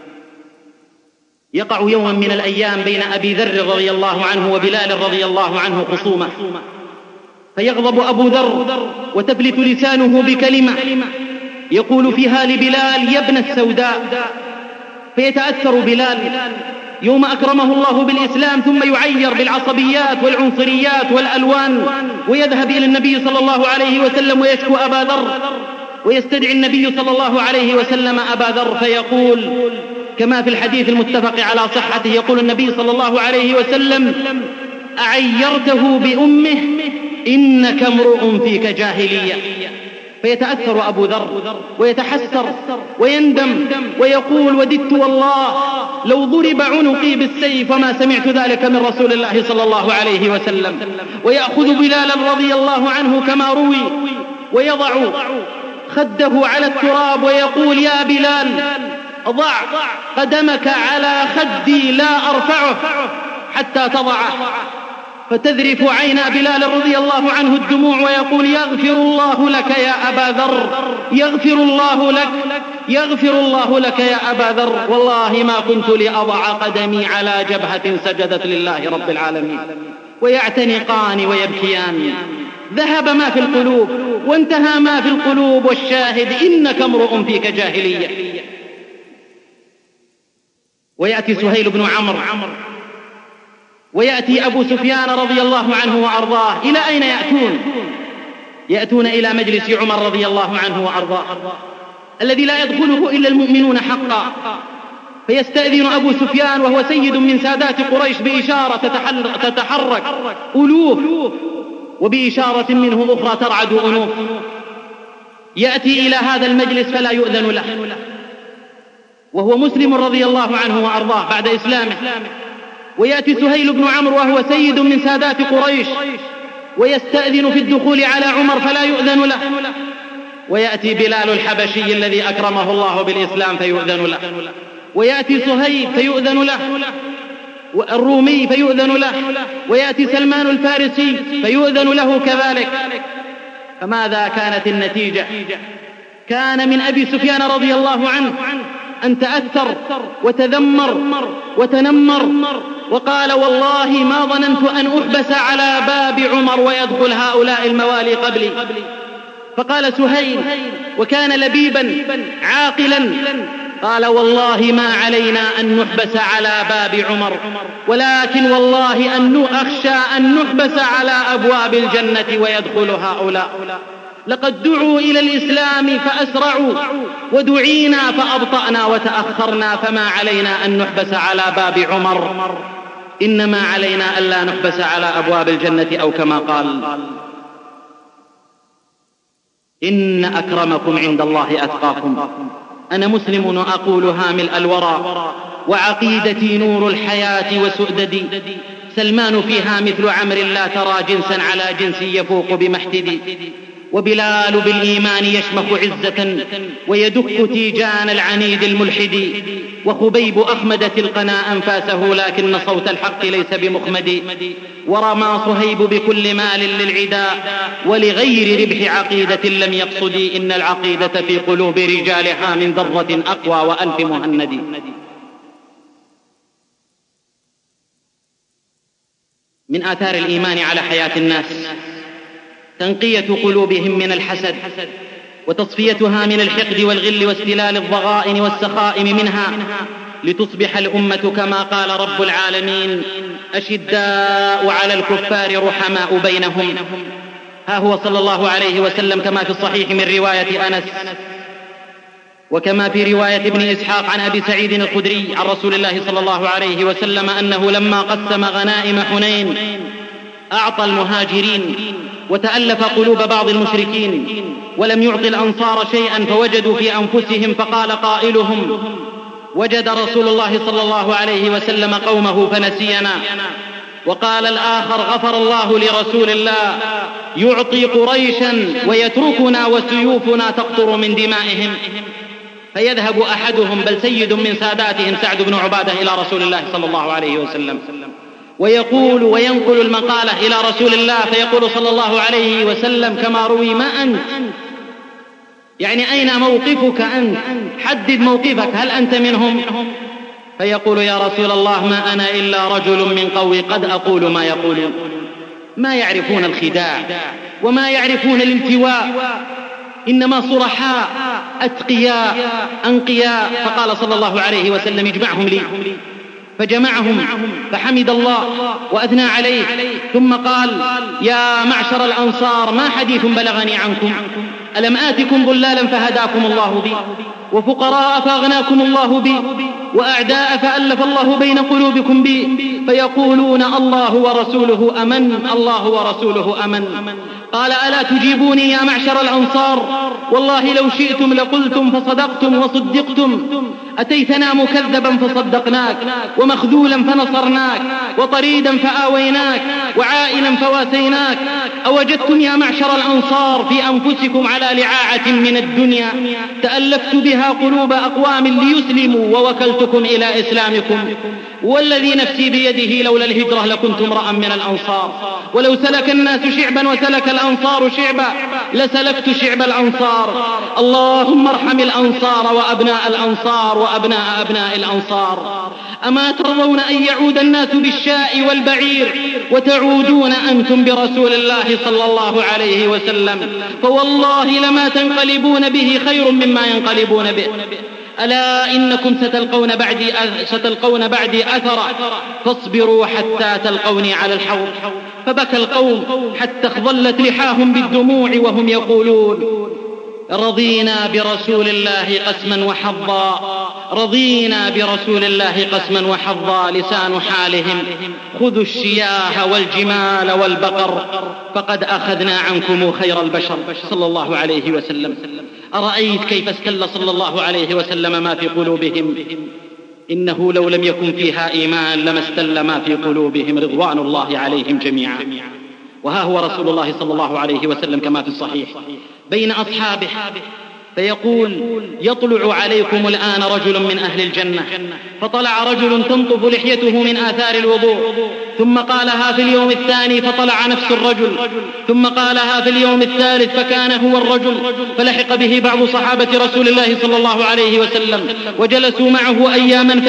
يقع يوما من الأيام بين أبي ذر رضي الله عنه وبلال رضي الله عنه خصومة، فيغضب أبو ذر وتفلت لسانه بكلمة يقول فيها لبلال: يا ابن السوداء. فيتأثر بلال يوم أكرمه الله بالإسلام، ثم يعير بالعصبيات والعنصريات والألوان، ويذهب إلى النبي صلى الله عليه وسلم ويشكو أبا ذر، ويستدعي النبي صلى الله عليه وسلم أبا ذر فيقول كما في الحديث المتفق على صحته، يقول النبي صلى الله عليه وسلم: أعيرته بأمه إنك امرؤ فيك جاهلية. فيتأثر أبو ذر ويتحسر ويندم ويقول: وددت والله لو ضرب عنقي بالسيف وما سمعت ذلك من رسول الله صلى الله عليه وسلم. ويأخذ بلالا رضي الله عنه كما روي ويضع خده على التراب ويقول: يا بلال، ضع قدمك على خدي لا أرفعه حتى تضعه. فتذرف عين بلال رضي الله عنه الدموع ويقول: يغفر الله لك يا أبا ذر، يغفر الله لك، يغفر الله لك يا أبا ذر، والله ما كنت لأضع قدمي على جبهة سجدت لله رب العالمين. ويعتنقان ويبكيان. ذهب ما في القلوب وانتهى ما في القلوب، والشاهد إنك امرؤ فيك جاهلية. ويأتي سهيل بن عمرو ويأتي أبو سفيان رضي الله عنه وأرضاه. إلى أين يأتون؟ يأتون إلى مجلس عمر رضي الله عنه وأرضاه الذي لا يدخله إلا المؤمنون حقا. فيستأذن أبو سفيان وهو سيد من سادات قريش بإشارة تتحرك ألوف، وبإشارة منه أخرى ترعد أنوف. يأتي إلى هذا المجلس فلا يؤذن له، وهو مسلم رضي الله عنه وأرضاه بعد إسلامه. ويأتي سهيل بن عمرو وهو سيد من سادات قريش ويستأذن في الدخول على عمر فلا يؤذن له. ويأتي بلال الحبشي الذي أكرمه الله بالإسلام فيؤذن له. ويأتي صهيب فيؤذن له، والرومي فيؤذن له، ويأتي سلمان الفارسي فيؤذن له كذلك. فماذا كانت النتيجة؟ كان من أبي سفيان رضي الله عنه أن تأثر وتذمر وتنمر وقال: والله ما ظننت أن أحبس على باب عمر ويدخل هؤلاء الموالي قبلي. فقال سهيل وكان لبيبا عاقلا، قال: والله ما علينا أن نحبس على باب عمر، ولكن والله أن أخشى أن نحبس على أبواب الجنة ويدخل هؤلاء. لقد دعوا إلى الإسلام فأسرعوا، ودعينا فأبطأنا وتأخرنا، فما علينا أن نحبس على باب عمر، إنما علينا ألا نحبس على أبواب الجنة، أو كما قال: إن أكرمكم عند الله أتقاكم. أنا مسلم أقولها ملء الورى، وعقيدتي نور الحياة وسؤددي. سلمان فيها مثل عمرو لا ترى جنسا على جنس يفوق بمحتدي. وبلال بالإيمان يشمخ عزة ويدك تيجان العنيد الملحد. وخبيب أخمدت القنا أنفاسه لكن صوت الحق ليس بمخمد. ورمى صهيب بكل مال للعداء ولغير ربح عقيدة لم يقصد. إن العقيدة في قلوب رجالها من ذرة أقوى وألف مهند. من آثار الإيمان على حياة الناس تنقية قلوبهم من الحسد وتصفيتها من الحقد والغل واستلال الضغائن والسخائم منها، لتصبح الأمة كما قال رب العالمين: أشداء على الكفار رحماء بينهم. ها هو صلى الله عليه وسلم كما في الصحيح من رواية أنس، وكما في رواية ابن إسحاق عن أبي سعيد الخدري عن رسول الله صلى الله عليه وسلم أنه لما قسم غنائم حنين أعطى المهاجرين وتألف قلوب بعض المشركين، ولم يعط الأنصار شيئا فوجدوا في أنفسهم، فقال قائلهم: وجد رسول الله صلى الله عليه وسلم قومه فنسينا. وقال الآخر: غفر الله لرسول الله يعطي قريشا ويتركنا وسيوفنا تقطر من دمائهم. فيذهب أحدهم بل سيد من ساداتهم سعد بن عبادة إلى رسول الله صلى الله عليه وسلم ويقول وينقل المقالة إلى رسول الله، فيقول صلى الله عليه وسلم كما روي: ما أنت؟ يعني أين موقفك أنت؟ حدد موقفك، هل أنت منهم؟ فيقول: يا رسول الله ما أنا إلا رجل من قوي قد أقول ما يقولون. ما يعرفون الخداع وما يعرفون الالتواء، إنما صرحاء أتقياء أنقياء. فقال صلى الله عليه وسلم: اجمعهم لي. فجمعهم فحمد الله وأثنى عليه، ثم قال: يا معشر الأنصار ما حديث بلغني عنكم؟ ألم آتكم ضلالا فهداكم الله بي، وفقراء فأغناكم الله بي، وأعداء فألف الله بين قلوبكم بي، فيقولون الله ورسوله أمن، الله ورسوله أمن. قال: ألا تجيبوني يا معشر الأنصار؟ والله لو شئتم لقلتم فصدقتم وصدقتم. أتيتنا مكذبا فصدقناك، ومخذولا فنصرناك، وطريدا فآويناك، وعائلا فواسيناك. أوجدتم يا معشر الأنصار في أنفسكم على لعاعة من الدنيا تألفت بها قلوب أقوام ليسلموا ووكلتكم إلى إسلامكم؟ والذي نفسي بيده لولا الهجرة لكنت امرأ من الأنصار، ولو سلك الناس شعبا وسلك الأنصار شعبا لسلكت شعب الأنصار. اللهم ارحم الأنصار وأبناء الأنصار وأبناء أبناء الأنصار. أما ترضون أن يعود الناس بالشاء والبعير وتعودون أنتم برسول الله صلى الله عليه وسلم؟ فوالله لما تنقلبون به خير مما ينقلبون به. ألا إنكم ستلقون بعدي أثرا، فاصبروا حتى تلقوني على الحوض. فبكى القوم حتى اخضلت لحاهم بالدموع وهم يقولون: رضينا برسول الله قسما وحظا، رضينا برسول الله قسما وحظا. لسان حالهم: خذوا الشياه والجمال والبقر فقد أخذنا عنكم خير البشر. صلى الله عليه وسلم. أرأيت كيف استل صلى الله عليه وسلم ما في قلوبهم؟ إنه لو لم يكن فيها إيمان لما استل ما في قلوبهم، رضوان الله عليهم جميعا. وها هو رسول الله صلى الله عليه وسلم كما في الصحيح بين أصحابه فيقول: يطلع عليكم الآن رجل من أهل الجنة. فطلع رجل تنطف لحيته من آثار الوضوء، ثم قالها في اليوم الثاني فطلع نفس الرجل، ثم قالها في اليوم الثالث فكان هو الرجل. فلحق به بعض صحابة رسول الله صلى الله عليه وسلم وجلسوا معه أياما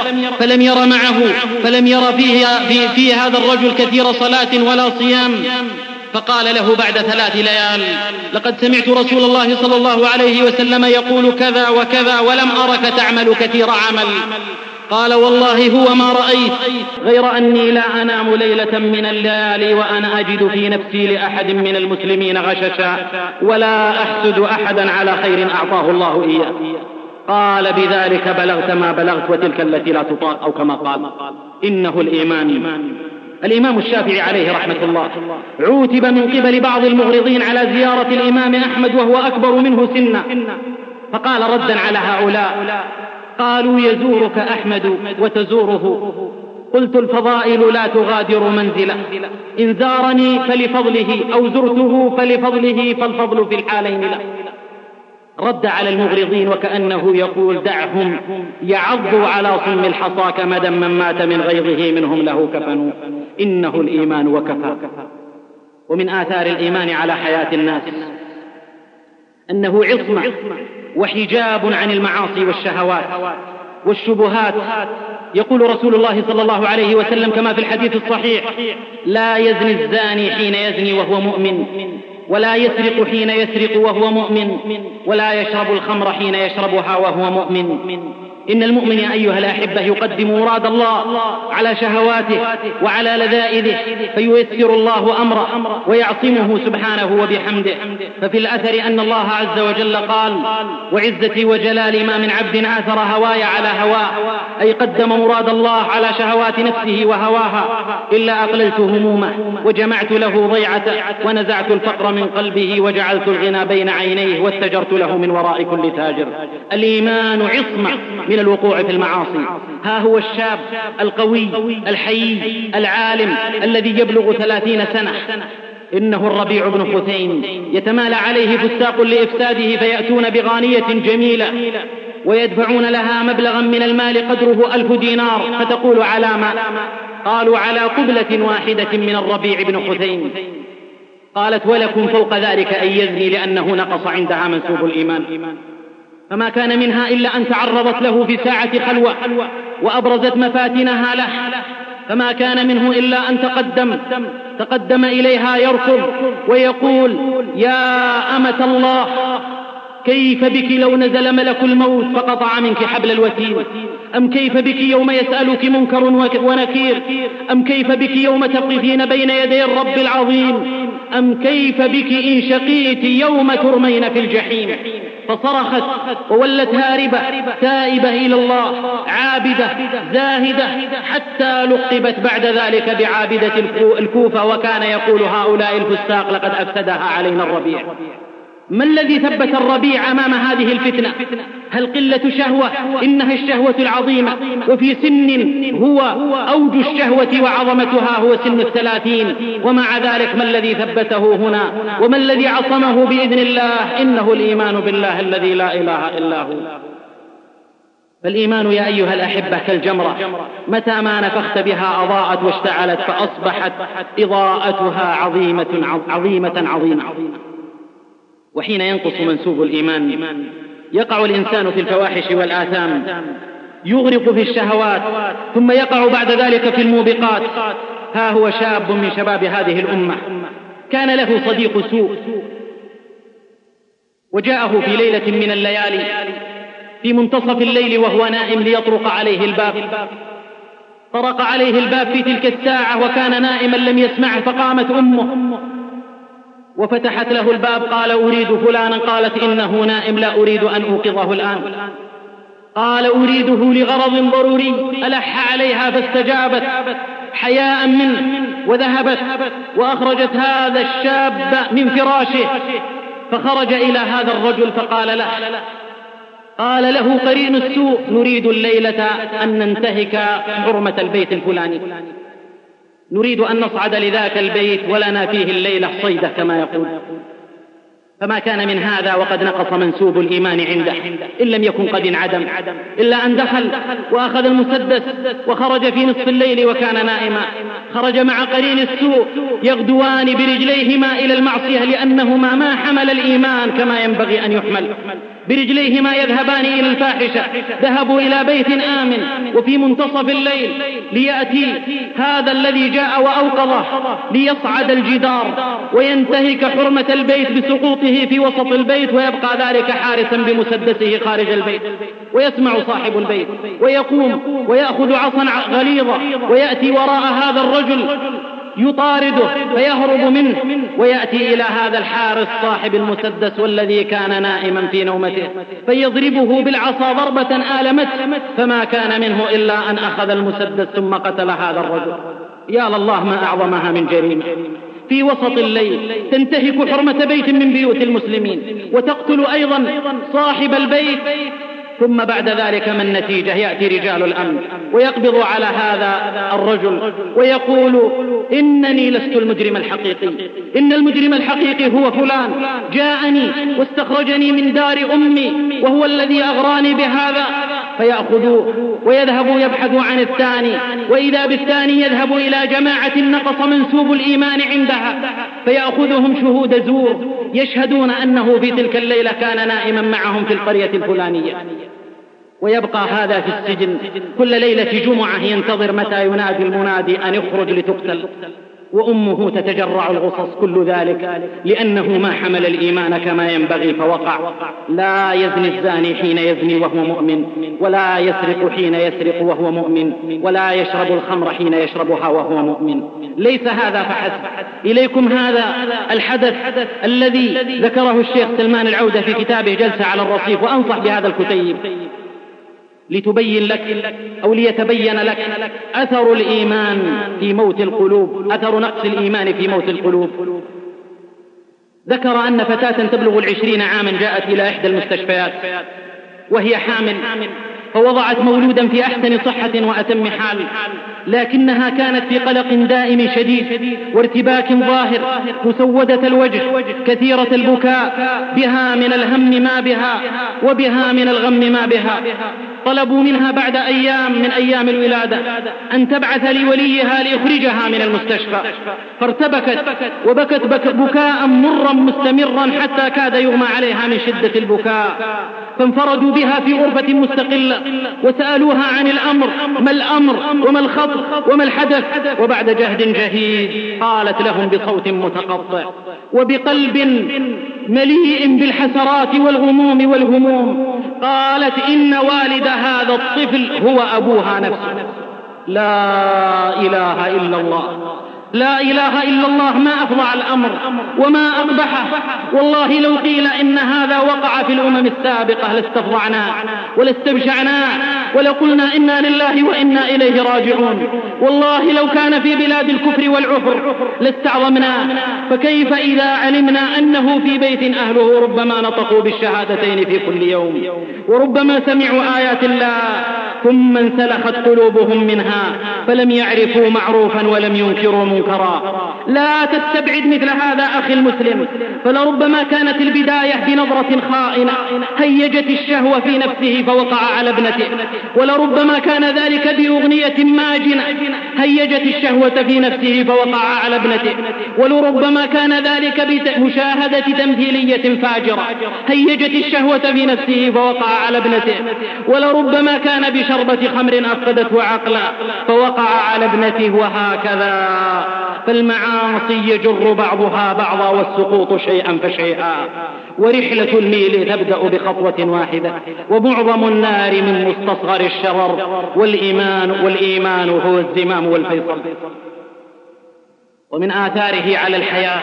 فلم ير في هذا الرجل كثير صلاة ولا صيام. فقال له بعد 3 ليال: لقد سمعت رسول الله صلى الله عليه وسلم يقول كذا وكذا ولم أرك تعمل كثير عمل. قال: والله هو ما رأيت، غير أني لا أنام ليلة من الليالي وأنا أجد في نفسي لأحد من المسلمين غششا، ولا أحسد أحدا على خير أعطاه الله إياه. قال: بذلك بلغت ما بلغت وتلك التي لا تطاق، أو كما قال. إنه الإيمان. الإمام الشافعي عليه رحمة الله عوتب من قبل بعض المغرضين على زيارة الإمام أحمد وهو أكبر منه سنا، فقال ردا على هؤلاء: قالوا: يزورك أحمد وتزوره. قلت: الفضائل لا تغادر منزله، إن زارني فلفضله، أو زرته فلفضله، فالفضل في الحالين له. رد على المغرضين وكأنه يقول: دعهم يعضوا على صم الحصى كمدا من مات من غيظه منهم له كفن. إنه الإيمان وكفى. ومن آثار الإيمان على حياة الناس أنه عصمة وحجاب عن المعاصي والشهوات والشبهات. يقول رسول الله صلى الله عليه وسلم كما في الحديث الصحيح: لا يزني الزاني حين يزني وهو مؤمن، ولا يسرق حين يسرق وهو مؤمن، ولا يشرب الخمر حين يشربها وهو مؤمن. إن المؤمن يا أيها الأحبة يقدم مراد الله على شهواته وعلى لذائذه، فييسر الله أمره ويعصمه سبحانه وبحمده. ففي الأثر أن الله عز وجل قال: وعزتي وجلالي ما من عبد آثر هواي على هواه، أي قدم مراد الله على شهوات نفسه وهواها، إلا أقللت همومه وجمعت له ضيعته ونزعت الفقر من قلبه وجعلت الغنى بين عينيه واتجرت له من وراء كل تاجر. الإيمان عصمة من الوقوع في المعاصي. ها هو الشاب القوي الحيي العالم الذي يبلغ 30 سنة، إنه الربيع بن حثين، يتمالى عليه فساق لإفساده فيأتون بغانية جميلة ويدفعون لها مبلغا من المال قدره 1000 دينار، فتقول: على ما؟ قالوا: على قبلة واحدة من الربيع بن حثين. قالت: ولكم فوق ذلك أن يزني، لأنه نقص عندها منسوب الإيمان. فما كان منها إلا أن تعرضت له في ساعة خلوة وأبرزت مفاتنها له، فما كان منه إلا أن تقدم إليها يركض ويقول: يا أمة الله، كيف بك لو نزل ملك الموت فقطع منك حبل الوتين؟ أم كيف بك يوم يسألك منكر ونكير؟ أم كيف بك يوم تقفين بين يدي الرب العظيم؟ أم كيف بك إن شقيت يوم ترمين في الجحيم؟ فصرخت وولت هاربة تائبة إلى الله، عابدة زاهدة، حتى لقبت بعد ذلك بعابدة الكوفة، وكان يقول: هؤلاء الفساق لقد أفسدها علينا الربيع. ما الذي ثبت الربيع أمام هذه الفتنة؟ هل قلة شهوة؟ إنها الشهوة العظيمة، وفي سن هو أوج الشهوة وعظمتها هو سن 30، ومع ذلك ما الذي ثبته هنا؟ وما الذي عصمه بإذن الله؟ إنه الإيمان بالله الذي لا إله إلا هو. فالإيمان يا أيها الأحبة كالجمرة، متى ما نفخت بها أضاءت واشتعلت، فأصبحت إضاءتها عظيمة. وحين ينقص منسوب الإيمان يقع الإنسان في الفواحش والآثام، يغرق في الشهوات، ثم يقع بعد ذلك في الموبقات. ها هو شاب من شباب هذه الأمة كان له صديق سوء، وجاءه في ليلة من الليالي في منتصف الليل وهو نائم ليطرق عليه الباب. طرق عليه الباب في تلك الساعة وكان نائما لم يسمعه، فقامت أمه وفتحت له الباب. قال: أريد فلانا. قالت: إنه نائم، لا أريد أن أوقظه الآن. قال: أريده لغرض ضروري. ألح عليها فاستجابت حياء منه، وذهبت وأخرجت هذا الشاب من فراشه، فخرج إلى هذا الرجل فقال له: قال له قرين السوء: نريد الليلة أن ننتهك حرمة البيت الفلاني، نريد أن نصعد لذاك البيت ولنا فيه الليلة صيدة كما يقول. فما كان من هذا وقد نقص منسوب الإيمان عنده، إن لم يكن قد انعدم، إلا أن دخل وأخذ المسدس وخرج في نصف الليل وكان نائما. خرج مع قرين السوء يغدوان برجليهما إلى المعصية، لأنهما ما حمل الإيمان كما ينبغي أن يحمل. برجليهما يذهبان إلى الفاحشة. ذهبوا إلى بيت آمن وفي منتصف الليل ليأتي هذا الذي جاء وأوقظه ليصعد الجدار وينتهك حرمة البيت بسقوطه في وسط البيت، ويبقى ذلك حارسا بمسدسه خارج البيت. ويسمع صاحب البيت ويقوم ويأخذ عصا غليظة ويأتي وراء هذا الرجل يطارده فيهرب منه، ويأتي إلى هذا الحارس صاحب المسدس والذي كان نائما في نومته فيضربه بالعصا ضربة آلمته، فما كان منه إلا أن أخذ المسدس ثم قتل هذا الرجل. يا لله ما أعظمها من جريمة! في وسط الليل تنتهك حرمة بيت من بيوت المسلمين وتقتل أيضا صاحب البيت، ثم بعد ذلك ما النتيجة؟ يأتي رجال الأمن ويقبض على هذا الرجل ويقول: إنني لست المجرم الحقيقي، إن المجرم الحقيقي هو فلان، جاءني واستخرجني من دار أمي وهو الذي أغراني بهذا. فيأخذوه ويذهبوا يبحثوا عن الثاني، وإذا بالثاني يذهب إلى جماعة نقص منسوب الإيمان عندها فيأخذهم شهود زور يشهدون أنه في تلك الليلة كان نائما معهم في القرية الفلانية. ويبقى هذا في السجن كل ليلة جمعة ينتظر متى ينادي المنادي أن يخرج لتقتل. وأمه تتجرع الغصص، كل ذلك لأنه ما حمل الإيمان كما ينبغي فوقع. لا يزني الزاني حين يزني وهو مؤمن، ولا يسرق حين يسرق وهو مؤمن، ولا يشرب الخمر حين يشربها وهو مؤمن. ليس هذا فحسب، إليكم هذا الحدث الذي ذكره الشيخ سلمان العودة في كتابه جلسة على الرصيف، وأنصح بهذا الكتيب لتبين لك أو ليتبين لك أثر الإيمان في موت القلوب، أثر نقص الإيمان في موت القلوب. ذكر أن فتاة تبلغ 20 عاما جاءت إلى إحدى المستشفيات وهي حامل، فوضعت مولودا في أحسن صحة وأتم حال، لكنها كانت في قلق دائم شديد وارتباك ظاهر، مسودة الوجه، كثيرة البكاء، بها من الهم ما بها وبها من الغم ما بها. طلبوا منها بعد أيام من أيام الولادة أن تبعث لوليها ليخرجها من المستشفى، فارتبكت وبكت بكاء مرا مستمرا حتى كاد يغمى عليها من شدة البكاء. فانفردوا بها في غرفة مستقلة وسألوها عن الأمر، ما الأمر وما الخطر وما الحدث، وبعد جهد جهيد قالت لهم بصوت متقطع وبقلب مليء بالحسرات والغموم والهموم، قالت إن والد هذا الطفل هو أبوها نفسه. لا إله إلا الله، لا إله إلا الله. ما أفظع الأمر وما أقبحه. والله لو قيل إن هذا وقع في الأمم السابقة لاستفضعنا ولاستبشعنا ولقلنا إنا لله وإنا إليه راجعون. والله لو كان في بلاد الكفر والعفر لاستعظمنا، فكيف إذا علمنا أنه في بيت أهله ربما نطقوا بالشهادتين في كل يوم، وربما سمعوا آيات الله ثم انسلخت قلوبهم منها فلم يعرفوا معروفا ولم ينكروا منكرا. لا تستبعد مثل هذا أخي المسلم، فلربما كانت البداية بنظرة خائنة هيجت الشهوة في نفسه فوقع على ابنته، ولربما كان ذلك بأغنية ماجنة هيجت الشهوة في نفسه فوقع على ابنته، ولربما كان ذلك بمشاهدة تمثيلية فاجرة هيجت الشهوة في نفسه فوقع على ابنته، ولربما كان بشربة خمر أفقدته عقلا فوقع على ابنته، وهكذا. فالمعاصي يجر بعضها بعضا والسقوط شيئا فشيئا، ورحلة الميل تبدأ بخطوة واحدة، ومعظم النار من مستصغر الشرر، والإيمان هو الزمام والفيصل. ومن آثاره على الحياة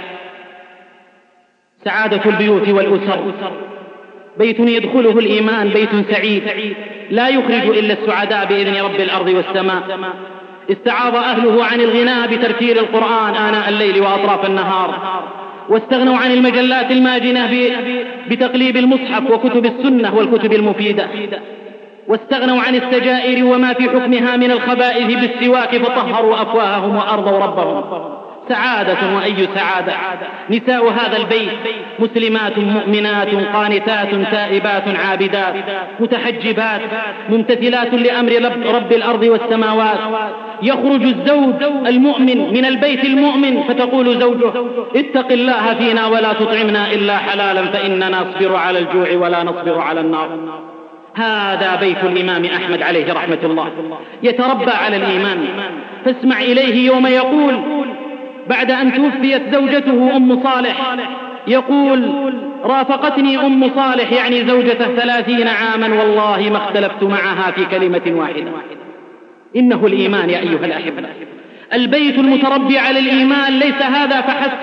سعادة البيوت والأسر. بيت يدخله الإيمان بيت سعيد لا يخرج إلا السعداء بإذن رب الأرض والسماء. استعاض أهله عن الغناء بترتيل القرآن آناء الليل وأطراف النهار، واستغنوا عن المجلات الماجنة بتقليب المصحف وكتب السنة والكتب المفيدة، واستغنوا عن السجائر وما في حكمها من الخبائث بالسواك فطهروا أفواههم وأرضوا ربهم. سعادة وأي سعادة. نساء هذا البيت مسلمات مؤمنات قانتات تائبات عابدات متحجبات ممتثلات لأمر رب الأرض والسماوات. يخرج الزوج المؤمن من البيت المؤمن فتقول زوجه اتق الله فينا ولا تطعمنا إلا حلالا فإننا نصبر على الجوع ولا نصبر على النار. هذا بيت الإمام أحمد عليه رحمة الله، يتربى على الإيمان. فاسمع إليه يوم يقول بعد أن توفيت زوجته أم صالح، يقول رافقتني أم صالح يعني زوجته 30 عاما والله ما اختلفت معها في كلمة واحدة. إنه الإيمان يا أيها الأحبة. البيت المتربي على الإيمان ليس هذا فحسب،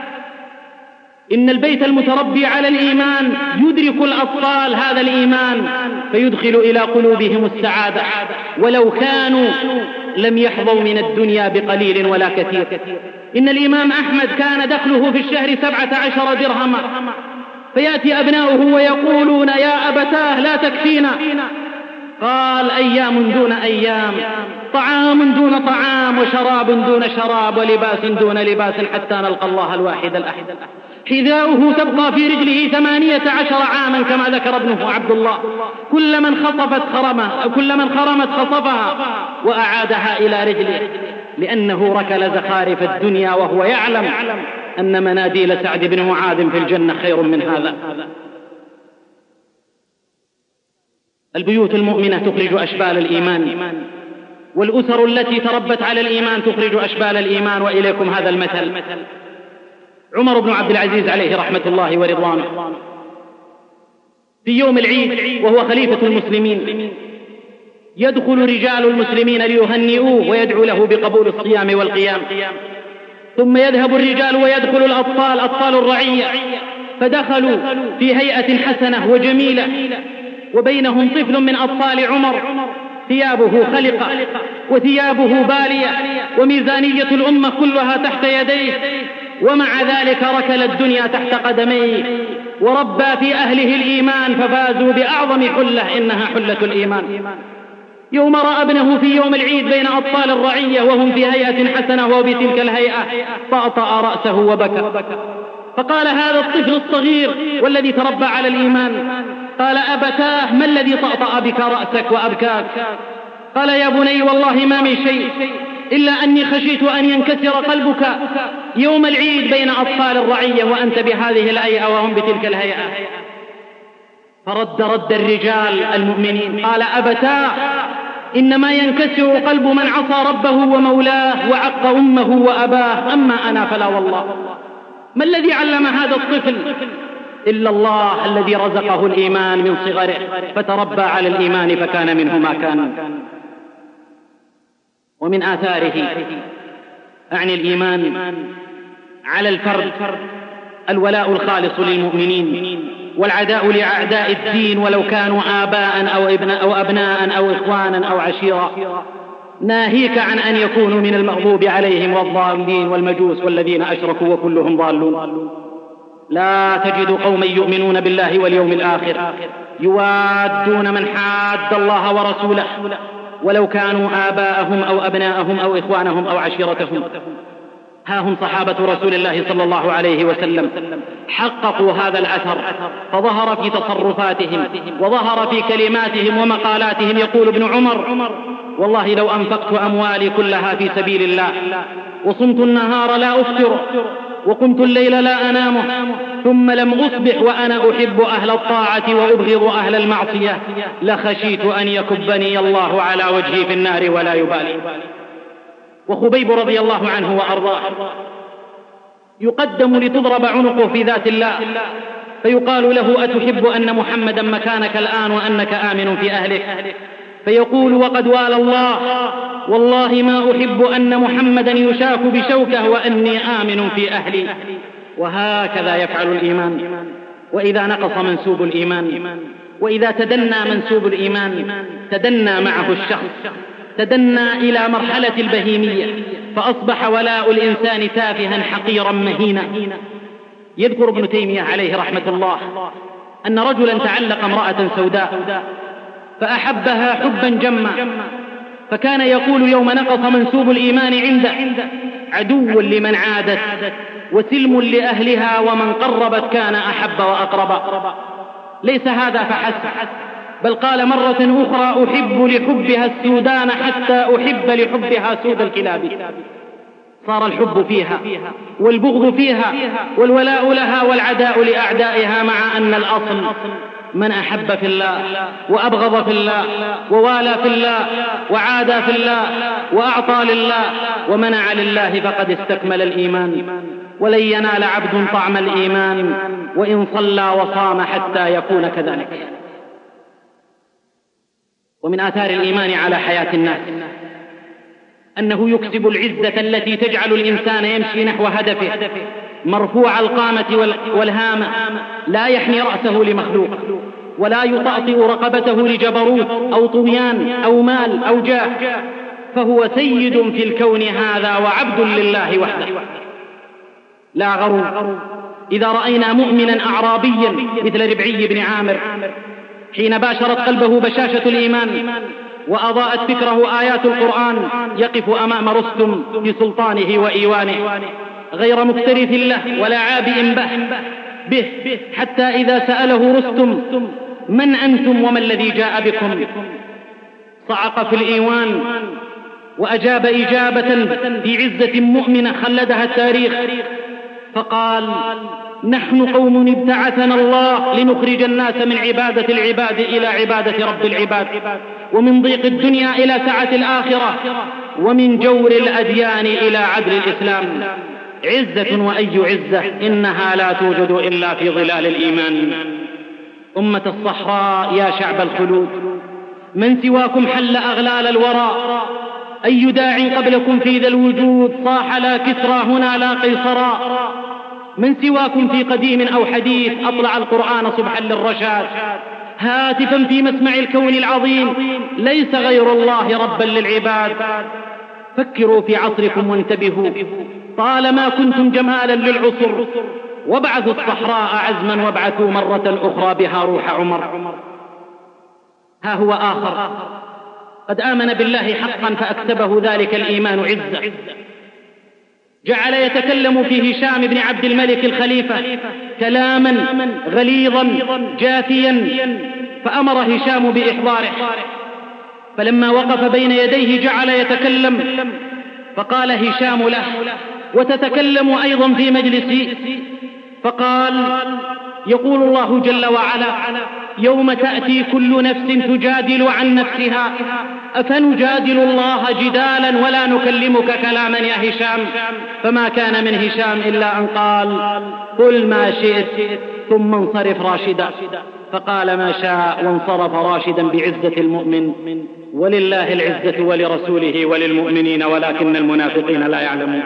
إن البيت المتربي على الإيمان يدرك الأطفال هذا الإيمان فيدخل إلى قلوبهم السعادة ولو كانوا لم يحظوا من الدنيا بقليل ولا كثير. إن الإمام أحمد كان دخله في الشهر 17 درهما، فيأتي أبناؤه ويقولون يا أبتاه لا تكفينا، قال أيام دون أيام، طعام دون طعام، وشراب دون شراب، ولباس دون لباس، حتى نلقى الله الواحد الأحد. حذاؤه تبقى في رجله 18 عاما كما ذكر ابنه عبد الله، كل من خرمت خطفها وأعادها إلى رجله، لأنه ركل زخارف الدنيا وهو يعلم أن مناديل سعد بن معاذ في الجنة خير من هذا. البيوت المؤمنة تخرج أشبال الإيمان، والأسر التي تربت على الإيمان تخرج أشبال الإيمان. وإليكم هذا المثل: عمر بن عبد العزيز عليه رحمة الله ورضوانه في يوم العيد وهو خليفة المسلمين يدخل رجال المسلمين ليهنئوه ويدعو له بقبول الصيام والقيام، ثم يذهب الرجال ويدخل الأطفال أطفال الرعية، فدخلوا في هيئة حسنة وجميلة، وبينهم طفل من أطفال عمر ثيابه خلقة وثيابه بالية وميزانية الأمة كلها تحت يديه، ومع ذلك ركل الدنيا تحت قدميه وربى في أهله الإيمان ففازوا بأعظم حلة إنها حلة الإيمان. يوم رأى ابنه في يوم العيد بين أطفال الرعية وهم في هيئة حسنة وهو بتلك الهيئة طأطأ رأسه وبكى، فقال: هذا الطفل الصغير والذي تربى على الإيمان. قال: أبتاه، ما الذي طأطأ بك رأسك وأبكاك؟ قال: يا بني والله ما من شيء إلا أني خشيت أن ينكسر قلبك يوم العيد بين أطفال الرعية وأنت بهذه الهيئة وهم بتلك الهيئة. فرد الرجال المؤمنين قال: أبتاه، إنما ينكسر قلب من عصى ربه ومولاه وعق أمه وأباه، أما أنا فلا والله. ما الذي علم هذا الطفل إلا الله الذي رزقه الإيمان من صغره فتربى على الإيمان فكان منه ما كان. ومن آثاره أعني الإيمان على الفرد الولاء الخالص للمؤمنين والعداء لأعداء الدين ولو كانوا آباء أو أبناء أو إخوانا أو عشيرة، ناهيك عن أن يكونوا من المغضوب عليهم والضالين والمجوس والذين أشركوا وكلهم ضالون. لا تجد قوما يؤمنون بالله واليوم الآخر يوادون من حاد الله ورسوله ولو كانوا آباءهم أو أبناءهم أو إخوانهم أو عشيرتهم. ها هم صحابة رسول الله صلى الله عليه وسلم حققوا هذا الأثر، فظهر في تصرفاتهم وظهر في كلماتهم ومقالاتهم. يقول ابن عمر: والله لو أنفقت أموالي كلها في سبيل الله وصمت النهار لا أفطر وقمت الليل لا أنام ثم لم أصبح وأنا أحب أهل الطاعة وأبغض أهل المعصية لخشيت أن يكبني الله على وجهي في النار ولا يبالي. وخبيب رضي الله عنه وأرضاه يقدم لتضرب عنقه في ذات الله، فيقال له: أتحب أن محمدا مكانك الآن وأنك آمن في أهلك؟ فيقول: وقد والى الله، والله ما أحب أن محمدا يشاك بشوكه وأني آمن في أهلي. وهكذا يفعل الإيمان. وإذا نقص منسوب الإيمان وإذا تدنى منسوب الإيمان تدنى معه الشخص، تدنى إلى مرحلة البهيمية، فأصبح ولاء الإنسان تافها حقيرا مهينا. يذكر ابن تيمية عليه رحمة الله أن رجلا تعلق امرأة سوداء فأحبها حبا جما، فكان يقول يوم نقص منسوب الإيمان عنده: عدو لمن عادت وسلم لأهلها ومن قربت كان أحب وأقرب. ليس هذا فحسب، بل قال مرة أخرى: أحب لحبها السودان حتى أحب لحبها سود الكلاب. صار الحب فيها والبغض فيها والولاء لها والعداء لأعدائها، مع أن الأصل من أحب في الله وأبغض في الله ووالى في الله وعادى في الله وأعطى لله ومنع لله فقد استكمل الإيمان. ولن ينال عبد طعم الإيمان وإن صلى وصام حتى يكون كذلك. ومن آثار الإيمان على حياة الناس أنه يكسب العزة التي تجعل الإنسان يمشي نحو هدفه مرفوع القامة والهامة، لا يحني رأسه لمخلوق ولا يطأطئ رقبته لجبروت أو طغيان أو مال أو جاه، فهو سيد في الكون هذا وعبد لله وحده. لا غرور إذا رأينا مؤمنا أعرابيا مثل ربعي بن عامر حين باشرت قلبه بشاشة الإيمان وأضاءت فكره آيات القرآن يقف أمام رستم بسلطانه وإيوانه غير مكترث له ولا عابئ به، حتى إذا سأله رستم: من أنتم وما الذي جاء بكم؟ صعق في الإيوان وأجاب إجابة في عزة مؤمنة خلدها التاريخ: فقال: نحن قوم ابتعثنا الله لنخرج الناس من عبادة العباد إلى عبادة رب العباد، ومن ضيق الدنيا إلى سعة الآخرة، ومن جور الأديان إلى عدل الإسلام. عزة وأي عزة إنها لا توجد إلا في ظلال الإيمان. أمة الصحراء يا شعب الخلود، من سواكم حل أغلال الورى؟ أي داع قبلكم في ذا الوجود صاح لا كسرى هنا لا قيصرا؟ من سواكم في قديم أو حديث أطلع القرآن صبحا للرشاد، هاتفا في مسمع الكون العظيم ليس غير الله ربا للعباد. فكروا في عصركم وانتبهوا، طالما كنتم جمالا للعصر، وابعثوا الصحراء عزما وابعثوا مرة أخرى بها روح عمر. ها هو آخر قد آمن بالله حقا فأكسبه ذلك الإيمان عزة، جعل يتكلم في هشام بن عبد الملك الخليفة كلاما غليظا جافيا، فأمر هشام بإحضاره، فلما وقف بين يديه جعل يتكلم، فقال هشام له: وتتكلم أيضا في مجلسي؟ فقال: يقول الله جل وعلا: يوم تأتي كل نفس تجادل عن نفسها، أفنجادل الله جدالا ولا نكلمك كلاما يا هشام؟ فما كان من هشام إلا أن قال: قل ما شئت ثم انصرف راشدا. فقال ما شاء وانصرف راشدا بعزة المؤمن. ولله العزة ولرسوله وللمؤمنين ولكن المنافقين لا يعلمون.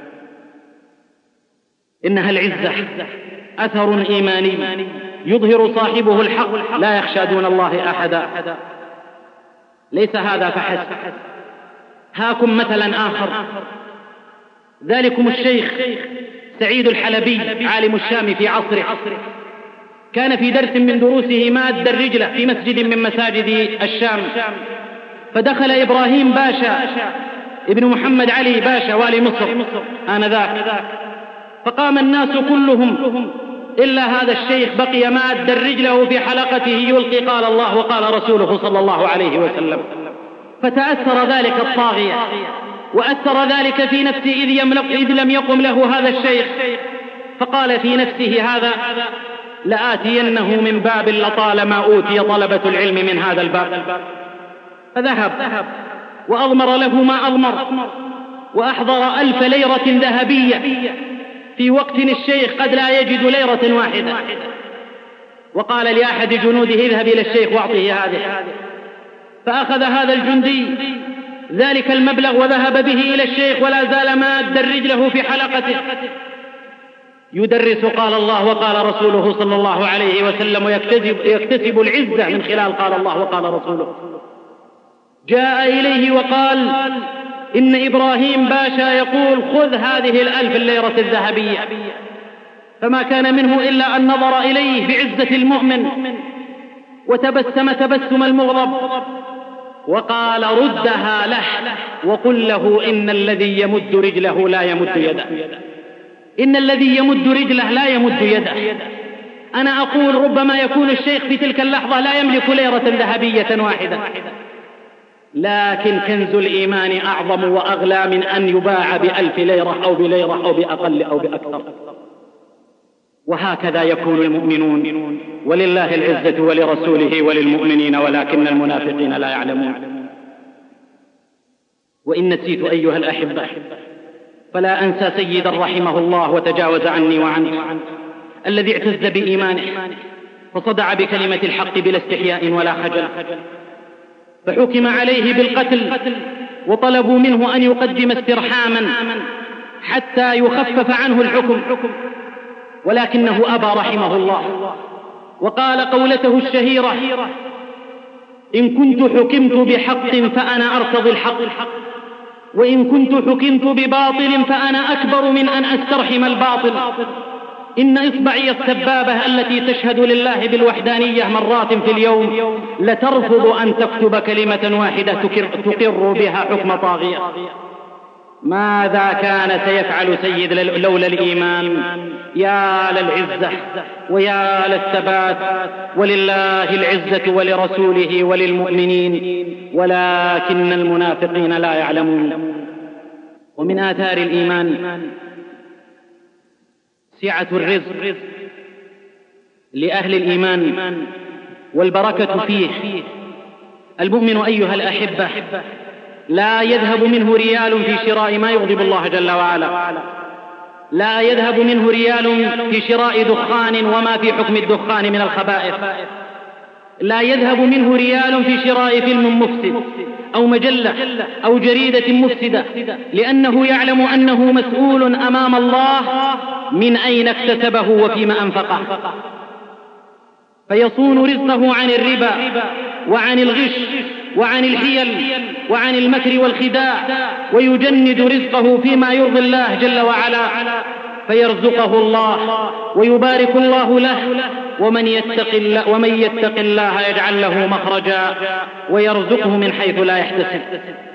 إنها العزة أثر إيماني يظهر صاحبه الحق، لا يخشى دون الله أحدا. ليس هذا فحسب، هاكم مثلا آخر، ذلكم الشيخ سعيد الحلبي عالم الشام في عصره، كان في درس من دروسه ماد الرجلة في مسجد من مساجد الشام، فدخل إبراهيم باشا ابن محمد علي باشا والي مصر آنذاك، فقام الناس كلهم إلا هذا الشيخ بقي ماد رجله في حلقته يلقي قال الله وقال رسوله صلى الله عليه وسلم. فتأثر ذلك الطاغية وأثر ذلك في نفسه إذ لم يقم له هذا الشيخ، فقال في نفسه: هذا لآتينه من باب لطالما أوتي طلبة العلم من هذا الباب. فذهب وأضمر له ما أضمر، وأحضر 1000 ليرة ذهبية في وقت الشيخ قد لا يجد ليرة واحدة، وقال لأحد جنوده: اذهب إلى الشيخ واعطيه هذه. فأخذ هذا الجندي ذلك المبلغ وذهب به إلى الشيخ، ولا زال ماد رجله في حلقته يدرس قال الله وقال رسوله صلى الله عليه وسلم، ويكتسب العزة من خلال قال الله وقال رسوله. جاء إليه وقال: إن إبراهيم باشا يقول خذ هذه 1000 ليرة الذهبية. فما كان منه إلا أن نظر إليه بعزة المؤمن وتبسم تبسم المغضب وقال: ردها له وقل له إن الذي يمد رجله لا يمد يده. إن الذي يمد رجله لا يمد يده. أنا أقول ربما يكون الشيخ في تلك اللحظة لا يملك ليرة ذهبية واحدة، لكن كنز الإيمان أعظم وأغلى من أن يباع ب1000 ليرة أو بليرة أو بأقل أو بأكثر. وهكذا يكون المؤمنون، ولله العزة ولرسوله وللمؤمنين ولكن المنافقين لا يعلمون. وإن نسيت أيها الأحبة فلا أنسى سيدا رحمه الله وتجاوز عني وعنه، الذي اعتز بإيمانه فصدع بكلمة الحق بلا استحياء ولا خجل، فحكم عليه بالقتل وطلبوا منه أن يقدم استرحاما حتى يخفف عنه الحكم، ولكنه أبى رحمه الله، وقال قولته الشهيرة: إن كنت حكمت بحق فأنا أرتضي الحق، وإن كنت حكمت بباطل فأنا أكبر من أن أسترحم الباطل. إن إصبعي السبابة التي تشهد لله بالوحدانية مرات في اليوم لترفض أن تكتب كلمة واحدة تقر بها حكم طاغية. ماذا كان سيفعل سيد لولا الإيمان؟ يا للعزة ويا للثبات. ولله العزة ولرسوله وللمؤمنين ولكن المنافقين لا يعلمون. ومن آثار الإيمان سعة الرزق لأهل الإيمان والبركة فيه. المؤمن أيها الأحبة لا يذهب منه ريال في شراء ما يغضب الله جل وعلا، لا يذهب منه ريال في شراء دخان وما في حكم الدخان من الخبائث، لا يذهب منه ريال في شراء فيلم مفسد أو مجلة أو جريدة مفسدة، لأنه يعلم أنه مسؤول أمام الله من أين اكتسبه وفيما أنفقه، فيصون رزقه عن الربا وعن الغش وعن الحيل وعن المكر والخداع، ويجند رزقه فيما يرضي الله جل وعلا، فيرزقه الله ويبارك الله له. ومن يتق الله يجعل له مخرجا ويرزقه من حيث لا يحتسب.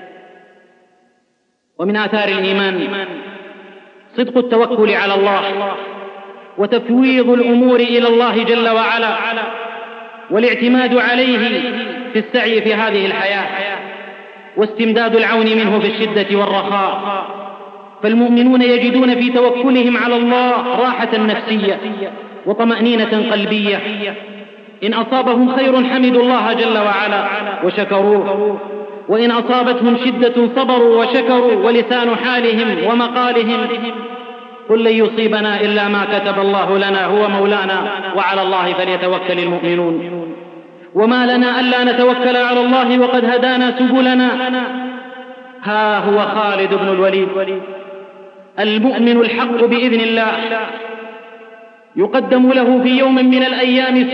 ومن آثار الإيمان صدق التوكل على الله وتفويض الأمور إلى الله جل وعلا، والاعتماد عليه في السعي في هذه الحياة، واستمداد العون منه في الشدة والرخاء. فالمؤمنون يجدون في توكلهم على الله راحة نفسية وطمأنينة قلبية. إن أصابهم خير حمدوا الله جل وعلا وشكروه، وإن أصابتهم شدة صبروا وشكروا، ولسان حالهم ومقالهم قل لن يصيبنا إلا ما كتب الله لنا هو مولانا وعلى الله فليتوكل المؤمنون. وما لنا ألا نتوكل على الله وقد هدانا سبلنا. ها هو خالد بن الوليد المؤمن الحق بإذن الله، يقدم له في يوم من الأيام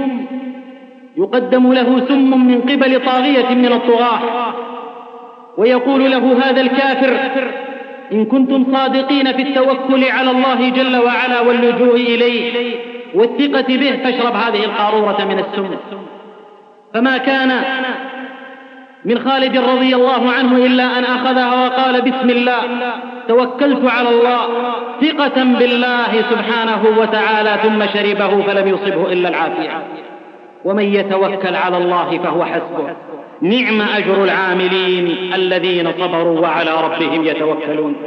يقدم له سم من قبل طاغية من الطغاة، ويقول له هذا الكافر إن كنتم صادقين في التوكل على الله جل وعلا واللجوء إليه والثقة به فاشرب هذه القارورة من السم. فما كان من خالد رضي الله عنه إلا أن أخذها وقال بسم الله توكلت على الله ثقة بالله سبحانه وتعالى، ثم شربه فلم يصبه إلا العافية. ومن يتوكل على الله فهو حسبه، نعم أجر العاملين الذين صبروا وعلى ربهم يتوكلون.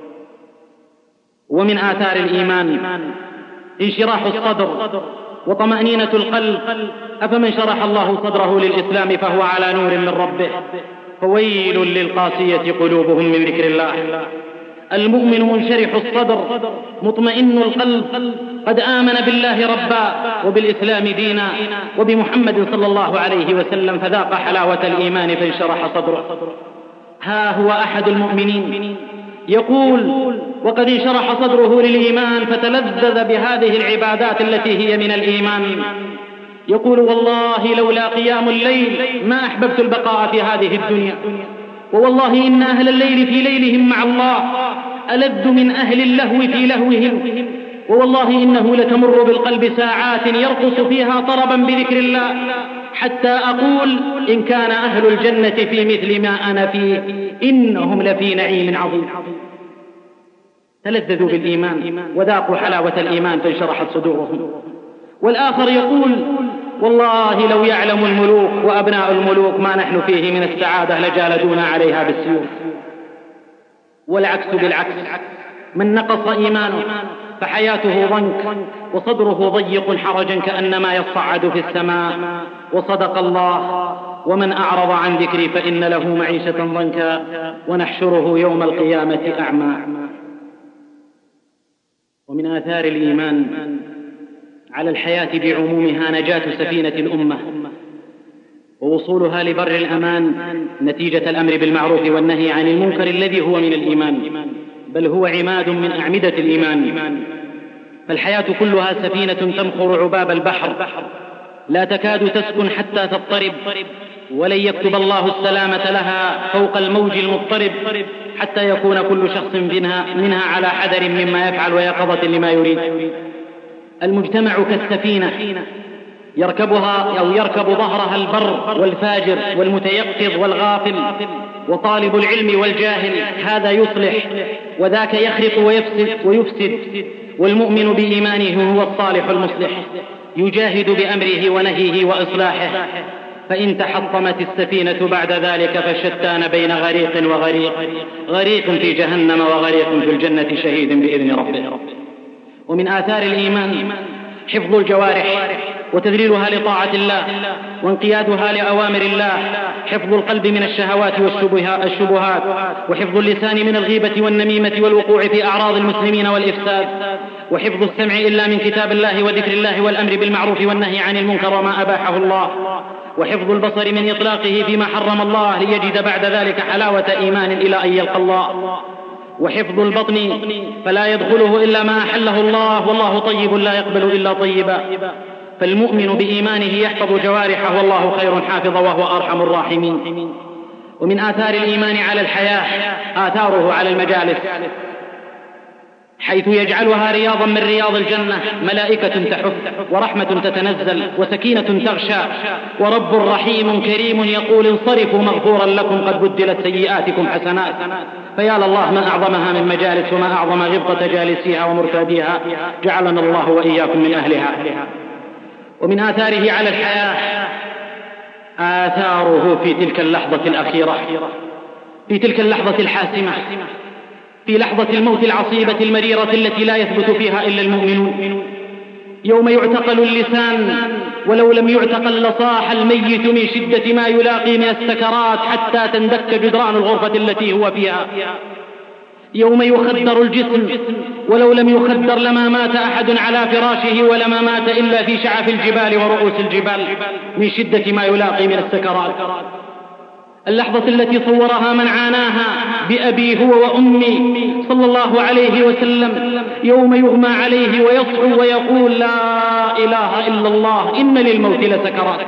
ومن آثار الإيمان انشراح الصدر وطمأنينة القلب. أفمن شرح الله صدره للإسلام فهو على نور من ربه، فويل للقاسية قلوبهم من ذكر الله. المؤمن منشرح الصدر مطمئن القلب، قد آمن بالله ربا وبالإسلام دينا وبمحمد صلى الله عليه وسلم، فذاق حلاوة الإيمان فانشرح صدره. ها هو أحد المؤمنين يقول وقد انشرح صدره للإيمان فتلذذ بهذه العبادات التي هي من الإيمان، يقول والله لولا قيام الليل ما أحببت البقاء في هذه الدنيا، ووالله إن أهل الليل في ليلهم مع الله ألذ من أهل اللهو في لهوهم، ووالله إنه لتمر بالقلب ساعات يرقص فيها طربا بذكر الله، حتى أقول إن كان أهل الجنة في مثل ما أنا فيه إنهم لفي نعيم عظيم. تلذذوا بالإيمان وذاقوا حلاوة الإيمان فانشرحت صدورهم. والآخر يقول والله لو يعلم الملوك وأبناء الملوك ما نحن فيه من السعادة لجالدونا عليها بالسيوف. والعكس بالعكس، من نقص إيمانه فحياته ضنك وصدره ضيق حرجا كأنما يصعد في السماء. وصدق الله ومن أعرض عن ذكري فإن له معيشة ضنكا ونحشره يوم القيامة أعمى. ومن آثار الإيمان على الحياة بعمومها نجاة سفينة الأمة ووصولها لبر الأمان نتيجة الأمر بالمعروف والنهي عن المنكر الذي هو من الإيمان، بل هو عماد من أعمدة الإيمان. فالحياة كلها سفينة تمخر عباب البحر لا تكاد تسكن حتى تضطرب، ولن يكتب الله السلامة لها فوق الموج المضطرب حتى يكون كل شخص منها على حذر مما يفعل ويقظة لما يريد. المجتمع كالسفينة يركبها أو يركب ظهرها البر والفاجر والمتيقظ والغافل وطالب العلم والجاهل، هذا يصلح وذاك يخرق ويفسد. والمؤمن بإيمانه هو الصالح المصلح يجاهد بأمره ونهيه وإصلاحه. فإن تحطمت السفينة بعد ذلك فالشتان بين غريق وغريق، غريق في جهنم وغريق في الجنة شهيد بإذن ربه. ومن آثار الإيمان حفظ الجوارح وتذليلها لطاعة الله وانقيادها لأوامر الله، حفظ القلب من الشهوات والشبهات، وحفظ اللسان من الغيبة والنميمة والوقوع في أعراض المسلمين والإفساد، وحفظ السمع إلا من كتاب الله وذكر الله والأمر بالمعروف والنهي عن المنكر وما أباحه الله، وحفظ البصر من إطلاقه فيما حرم الله ليجد بعد ذلك حلاوة إيمان إلى أن يلقى الله، وحفظ البطن فلا يدخله إلا ما أحله الله، والله طيب لا يقبل إلا طيبا. فالمؤمن بإيمانه يحفظ جوارحه والله خير حافظا وهو أرحم الراحمين. ومن آثار الإيمان على الحياة آثاره على المجالس، حيث يجعلها رياضا من رياض الجنة، ملائكة تحف ورحمة تتنزل وسكينة تغشى، ورب رحيم كريم يقول انصرفوا مغفورا لكم قد بدلت سيئاتكم حسنات. فيا لله ما أعظمها من مجالس وما أعظم غبطة جالسيها ومرتاديها، جعلنا الله وإياكم من أهلها. ومن آثاره على الحياة آثاره في تلك اللحظة الأخيرة، في تلك اللحظة الحاسمة، في لحظة الموت العصيبة المريرة التي لا يثبت فيها إلا المؤمنون، يوم يعتقل اللسان ولو لم يعتقل لصاح الميت من شدة ما يلاقي من السكرات حتى تندك جدران الغرفة التي هو فيها، يوم يخدر الجسم ولو لم يخدر لما مات أحد على فراشه ولما مات إلا في شعف الجبال ورؤوس الجبال من شدة ما يلاقي من السكرات. اللحظة التي صورها من عاناها بأبي هو وأمي صلى الله عليه وسلم، يوم يغمى عليه ويصحو ويقول لا إله إلا الله إن للموت لسكرات.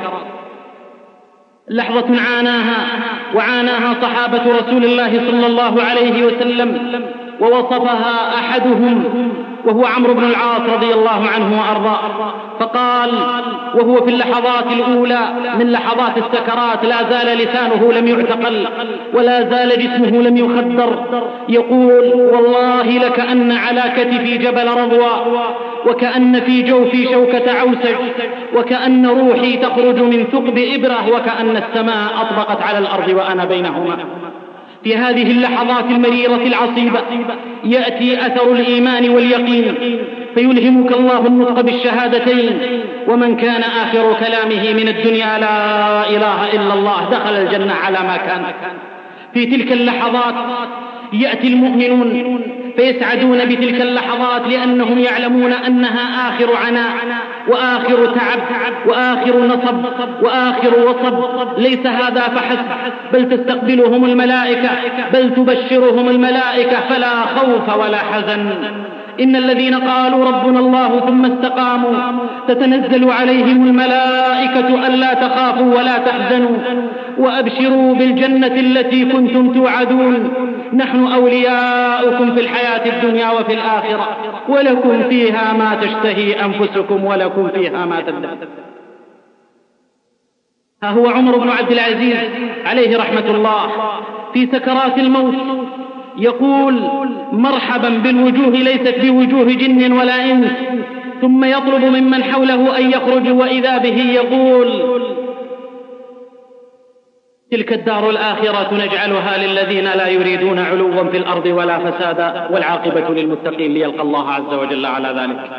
لحظة وعاناها صحابة رسول الله صلى الله عليه وسلم، ووصفها أحدهم وهو عمرو بن العاص رضي الله عنه وأرضاه، فقال وهو في اللحظات الأولى من لحظات السكرات لا زال لسانه لم يعتقل ولا زال جسمه لم يخدر، يقول والله لكأن على كتفي جبل رضوى، وكأن في جوفي شوكة عوسج، وكأن روحي تخرج من ثقب إبرة، وكأن السماء أطبقت على الأرض وأنا بينهما. في هذه اللحظات المريرة العصيبة يأتي أثر الإيمان واليقين، فيلهمك الله النطق بالشهادتين، ومن كان آخر كلامه من الدنيا لا إله إلا الله دخل الجنة على ما كان. في تلك اللحظات يأتي المؤمنون فيسعدون بتلك اللحظات لأنهم يعلمون أنها آخر عناء وآخر تعب وآخر نصب وآخر وصب. ليس هذا فحسب، بل تستقبلهم الملائكة، بل تبشرهم الملائكة، فلا خوف ولا حزن. إن الذين قالوا ربنا الله ثم استقاموا تتنزل عليهم الملائكة ألا تخافوا ولا تحزنوا وأبشروا بالجنة التي كنتم توعدون، نحن أولياؤكم في الحياة الدنيا وفي الآخرة، ولكم فيها ما تشتهي أنفسكم ولكم فيها ما تدعون. ها هو عمر بن عبد العزيز عليه رحمة الله في سكرات الموت يقول مرحبا بالوجوه ليست بوجوه جن ولا إنس، ثم يطلب ممن حوله أن يخرجوا وإذا به يقول تلك الدار الآخرة نجعلها للذين لا يريدون علوا في الأرض ولا فسادا والعاقبة للمتقين ليلقى الله عز وجل على ذلك.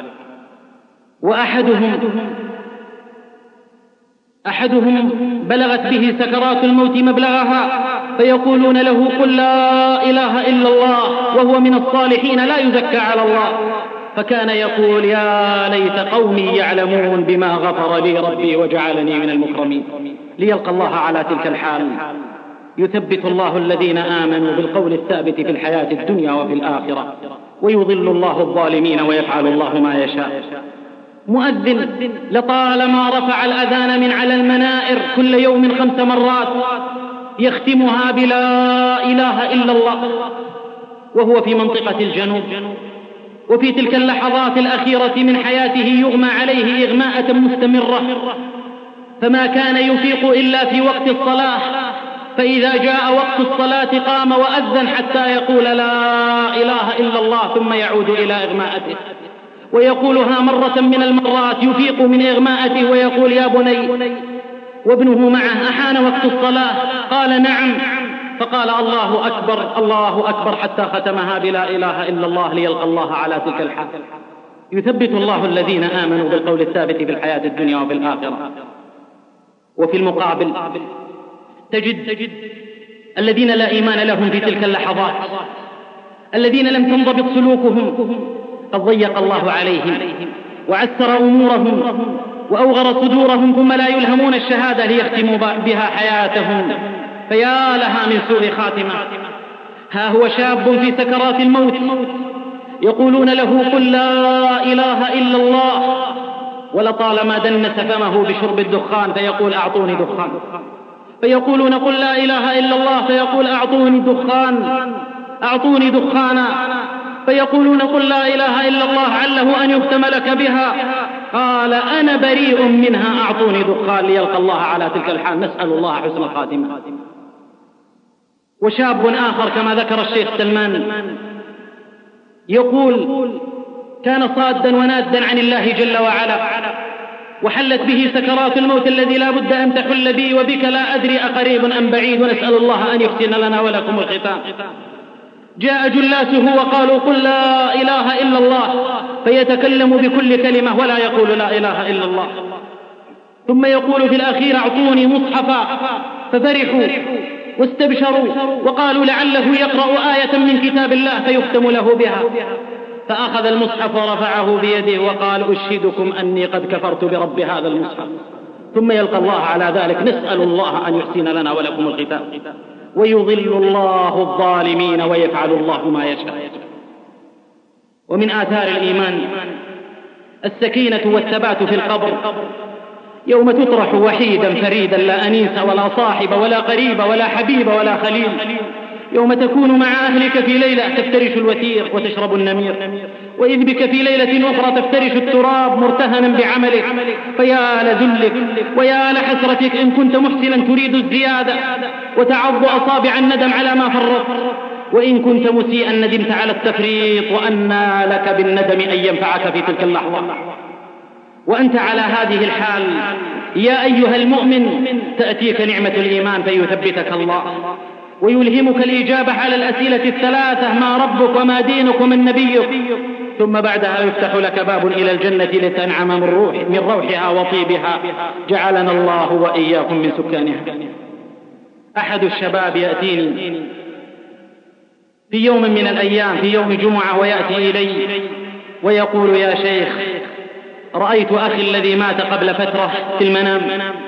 وأحدهم بلغت به سكرات الموت مبلغها فيقولون له قل لا إله إلا الله وهو من الصالحين لا يزكى على الله، فكان يقول يا ليت قومي يعلمون بما غفر لي ربي وجعلني من المكرمين، ليلقى الله على تلك الحال. يثبت الله الذين آمنوا بالقول الثابت في الحياة الدنيا وفي الآخرة، ويضل الله الظالمين ويفعل الله ما يشاء. مؤذن لطالما رفع الأذان من على المنائر كل يوم 5 مرات يختمها بلا إله إلا الله وهو في منطقة الجنوب، وفي تلك اللحظات الأخيرة من حياته يغمى عليه إغماءة مستمرة، فما كان يفيق إلا في وقت الصلاة، فإذا جاء وقت الصلاة قام وأذن حتى يقول لا إله إلا الله ثم يعود إلى إغماءته، ويقولها مرة من المرات يفيق من إغماءته ويقول يا بني، وابنه معه أحان وقت الصلاة، قال نعم، فقال الله أكبر الله أكبر حتى ختمها بلا إله إلا الله ليلقى الله على تلك الحال. يثبت الله الذين آمنوا بالقول الثابت في الحياة الدنيا وفي الآخرة. وفي المقابل تجد الذين لا إيمان لهم في تلك اللحظات، الذين لم تنضبط سلوكهم، قد ضيق الله عليهم وعسر أمورهم وأوغر صدورهم، ثم لا يلهمون الشهادة ليختموا بها حياتهم، فيا لها من سوء خاتمة. ها هو شاب في سكرات الموت يقولون له قل لا إله إلا الله، ولطالما دنس فمه بشرب الدخان فيقول أعطوني دخان، فيقولون قل لا إله إلا الله فيقول أعطوني دخان، أعطوني دخانا، فيقولون قل لا إله إلا الله عله أن يختم لك بها، قال أنا بريء منها أعطوني دخان، ليلقى الله على تلك الحال. نسأل الله حسن الخاتمة. وشاب آخر كما ذكر الشيخ سلمان يقول كان صادا ونادا عن الله جل وعلا، وحلت به سكرات الموت الذي لا بد أن تحل بي وبك، لا أدري أقريب أم بعيد، ونسأل الله أن يحسن لنا ولكم الختام. جاء جلاسه وقالوا قل لا إله إلا الله، فيتكلم بكل كلمة ولا يقول لا إله إلا الله، ثم يقول في الأخير أعطوني مصحفا، ففرحوا واستبشروا وقالوا لعله يقرأ آية من كتاب الله فيختم له بها، فأخذ المصحف ورفعه بيده وقال أشهدكم أني قد كفرت برب هذا المصحف، ثم يلقى الله على ذلك. نسأل الله أن يحسن لنا ولكم الختام. ويضل الله الظالمين ويفعل الله ما يشاء. ومن آثار الإيمان السكينة والثبات في القبر، يوم تطرح وحيدا فريدا لا أنيس ولا صاحب ولا قريب ولا حبيب ولا خليل، يوم تكون مع أهلك في ليلة تفترش الوتير وتشرب النمير، وإذ بك في ليلة أخرى تفترش التراب مرتهنا بعملك، فيا لذلك ويا لحسرتك إن كنت محسنا تريد الزيادة وتعض أصابع الندم على ما فرط، وإن كنت مسيئا ندمت على التفريط، وأنى لك بالندم أن ينفعك في تلك اللحظة. وأنت على هذه الحال يا أيها المؤمن تأتيك نعمة الإيمان فيثبتك الله ويلهمك الإجابة على الأسئلة الثلاثة: ما ربك وما دينك ومن نبيك، ثم بعدها يفتح لك باب إلى الجنة لتنعم من روحها وطيبها، جعلنا الله وإياكم من سكانها. أحد الشباب يأتيني في يوم من الأيام في يوم جمعة ويأتي إلي ويقول يا شيخ رأيت أخي الذي مات قبل فترة في المنام،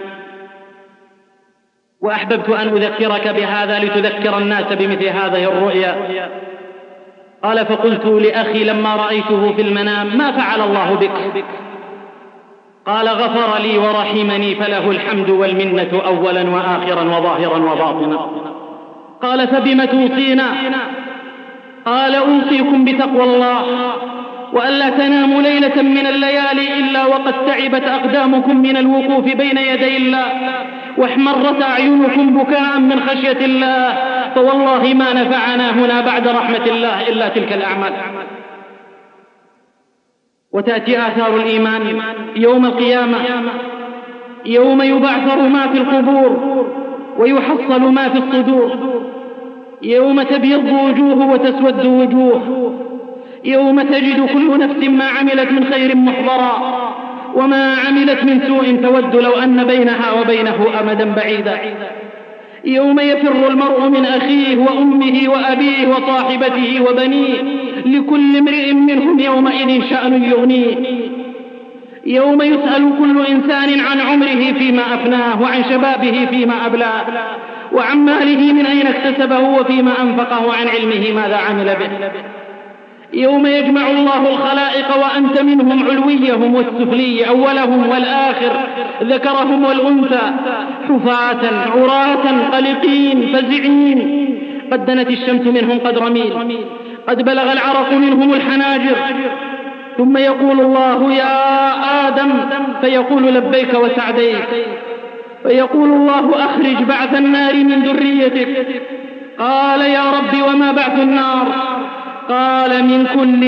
وأحببت أن أذكرك بهذا لتذكر الناس بمثل هذه الرؤيا. قال فقلت لأخي لما رأيته في المنام ما فعل الله بك؟ قال غفر لي ورحمني فله الحمد والمنة أولا وآخرا وظاهرا وباطنا. قال فبم توصينا؟ قال أوصيكم بتقوى الله وألا تناموا ليلة من الليالي إلا وقد تعبت أقدامكم من الوقوف بين يدي الله واحمرت أعينكم بكاء من خشية الله، فوالله ما نفعنا هنا بعد رحمة الله إلا تلك الأعمال. وتأتي آثار الإيمان يوم القيامة، يوم يبعثر ما في القبور ويحصل ما في الصدور، يوم تبيض وجوه وتسود وجوه، يوم تجد كل نفس ما عملت من خير محضرا وما عملت من سوء تود لو أن بينها وبينه أمدا بعيدا، يوم يفر المرء من أخيه وأمه وأبيه وصاحبته وبنيه لكل امرئ منهم يومئذ شأن يغنيه، يوم يسأل كل إنسان عن عمره فيما أفناه وعن شبابه فيما أبلاه وعن ماله من أين اكتسبه وفيما أنفقه وعن علمه ماذا عمل به، يوم يجمع الله الخلائق وأنت منهم علويهم والسفلي أولهم والآخر ذكرهم والأنثى حفاة عراة قلقين فزعين، قد دنت الشمس منهم قدر ميل، قد بلغ العرق منهم الحناجر، ثم يقول الله يا آدم فيقول لبيك وسعديك، فيقول الله أخرج بعث النار من ذريتك، قال يا رب وما بعث النار؟ قال من كل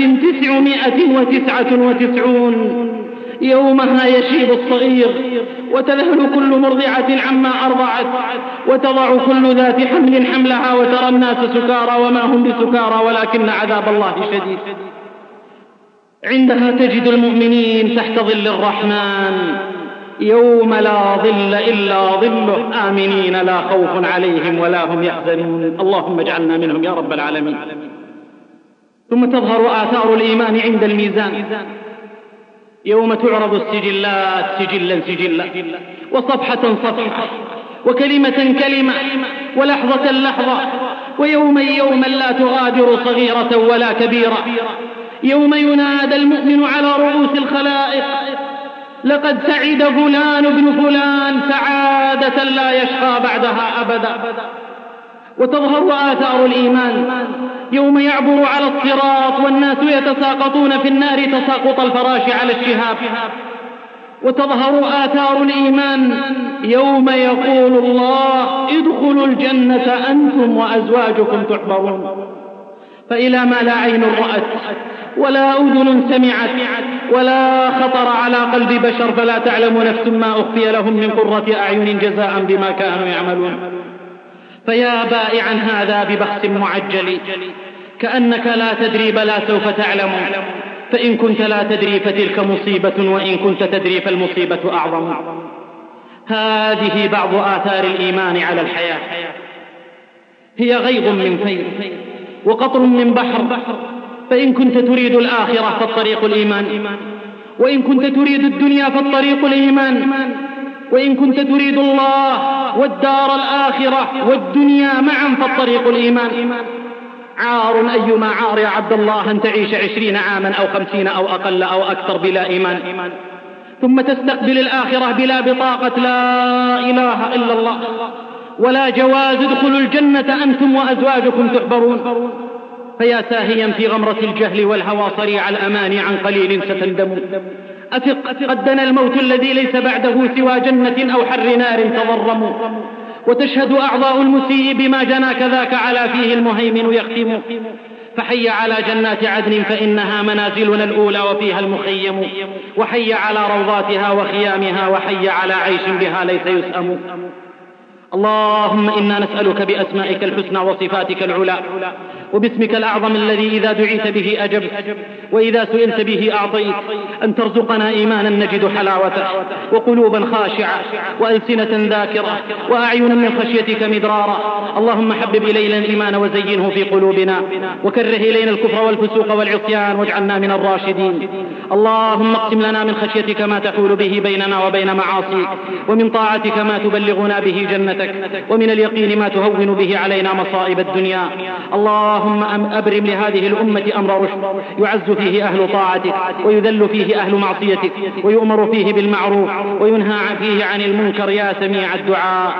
1999 يومها يشيب الصغير وتذهل كل مرضعة عما أرضعت وتضع كل ذات حمل حملها وترى الناس سكارى وما هم بسكارى ولكن عذاب الله شديد. عندها تجد المؤمنين تحت ظل الرحمن يوم لا ظل إلا ظله آمنين لا خوف عليهم ولا هم يحزنون. اللهم اجعلنا منهم يا رب العالمين. ثم تظهر آثار الإيمان عند الميزان يوم تعرض السجلات سجلا سجلا، وصفحة صفحة، وكلمة كلمة، ولحظة لحظة، ويوما يوما لا تغادر صغيرة ولا كبيرة. يوم ينادى المؤمن على رؤوس الخلائق: لقد سعد فلان ابن فلان سعادة لا يشقى بعدها أبدا. وتظهر آثار الإيمان يوم يعبر على الصراط والناس يتساقطون في النار تساقط الفراش على الشهاب. وتظهر آثار الإيمان يوم يقول الله: ادخلوا الجنة أنتم وأزواجكم تحبرون. فإلى ما لا عين رأت ولا أذن سمعت ولا خطر على قلب بشر، فلا تعلم نفس ما أخفي لهم من قرة أعين جزاء بما كانوا يعملون. فيا بائعا هذا ببخس معجل، كأنك لا تدري بلا سوف تعلم، فإن كنت لا تدري فتلك مصيبة، وإن كنت تدري فالمصيبة أعظم. هذه بعض آثار الإيمان على الحياة. هي غيض من فيض وقطر من بحر، فإن كنت تريد الآخرة فالطريق الإيمان، وإن كنت تريد الدنيا فالطريق الإيمان، وإن كنت تريد الله والدار الآخرة والدنيا معا فالطريق الإيمان. عار أيما عار يا عبد الله أن تعيش 20 عاما أو 50 أو أقل أو أكثر بلا إيمان، ثم تستقبل الآخرة بلا بطاقة لا إله إلا الله ولا جواز ادخلوا الجنة أنتم وأزواجكم تحبرون. فيا ساهيا في غمرة الجهل والهوى صريع الأمان عن قليل ستندم. أثق قد دنا الموت الذي ليس بعده سوى جنة أو حر نار تضرم، وتشهد أعضاء المسيء بما جنى كذاك على فيه المهيمن يختم. فحي على جنات عدن فإنها منازلنا الأولى وفيها المخيم، وحي على روضاتها وخيامها، وحي على عيش بها ليس يسأم. اللهم إنا نسألك بأسمائك الحسنى وصفاتك العلى وباسمك الأعظم الذي إذا دعيت به أجبت وإذا سئلت به أعطيت، أن ترزقنا إيمانا نجد حلاوته، وقلوبا خاشعة، وألسنة ذاكرة، وأعينا من خشيتك مدرارا. اللهم حبب إلينا الإيمان وزينه في قلوبنا، وكره إلينا الكفر والفسوق والعصيان واجعلنا من الراشدين. اللهم اقسم لنا من خشيتك ما تحول به بيننا وبين معاصيك، ومن طاعتك ما تبلغنا به جنتك، ومن اليقين ما تهون به علينا مصائب الدنيا. اللهم أبرم لهذه الأمة أمر رشد يعز فيه أهل طاعتك ويذل فيه أهل معصيتك، ويؤمر فيه بالمعروف وينهى فيه عن المنكر يا سميع الدعاء.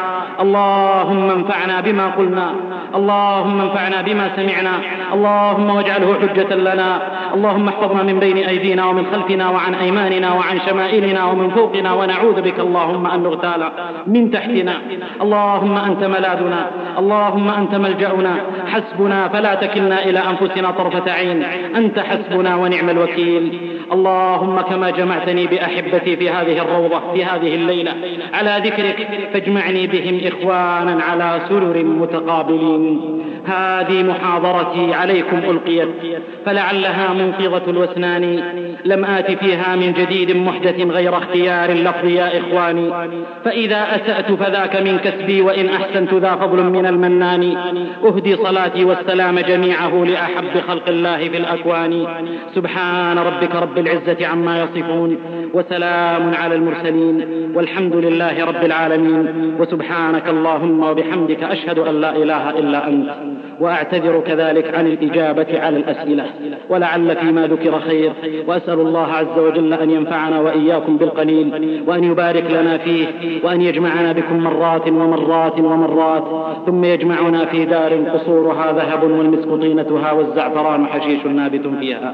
اللهم انفعنا بما قلنا، اللهم انفعنا بما سمعنا، اللهم واجعله حجة لنا. اللهم احفظنا من بين أيدينا ومن خلفنا وعن أيماننا وعن شمائلنا ومن فوقنا، ونعوذ بك اللهم أن نغتال من تحتنا. اللهم أنت ملاذنا، اللهم أنت ملجأنا، حسبنا فلا تكلنا إلى أنفسنا طرفة عين، أنت حسبنا ونعم الوكيل. اللهم كما جمعتني بأحبتي في هذه الروضة في هذه الليلة على ذكرك، فاجمعني بهم إخوانا على سرر متقابلين. هذه محاضرتي عليكم ألقيت، فلعلها منقضة الوسنان، لم آت فيها من جديد محدث غير اختيار اللفظ يا إخواني، فإذا أسأت فذاك من كسبي، وإن أحسنت ذا فضل من المنان. أهدي صلاتي والسلام جميعه لأحب خلق الله في الأكوان. سبحان ربك رب العزة عما يصفون، وسلام على المرسلين، والحمد لله رب العالمين. وسبحانك اللهم وبحمدك أشهد أن لا إله إلا أنت، وأعتذر كذلك عن الإجابة على الأسئلة، ولعل فيما ذكر خير، وأسأل الله عز وجل أن ينفعنا وإياكم بالقليل، وأن يبارك لنا فيه، وأن يجمعنا بكم مرات ومرات ومرات، ثم يجمعنا في دار قصورها ذهب والمسك طينتها والزعفران حشيش نابت فيها.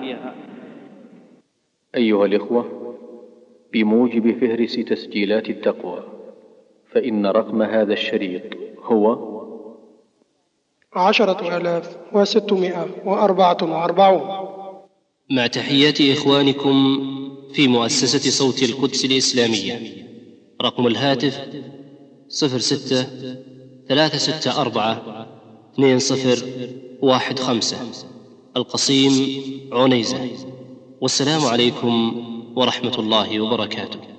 أيها الإخوة، بموجب فهرس تسجيلات التقوى، فإن رقم هذا الشريط هو 10,644. مع تحيات إخوانكم في مؤسسة صوت القدس الإسلامية. رقم الهاتف 06-364-2015، القصيم عنيزة. والسلام عليكم ورحمة الله وبركاته.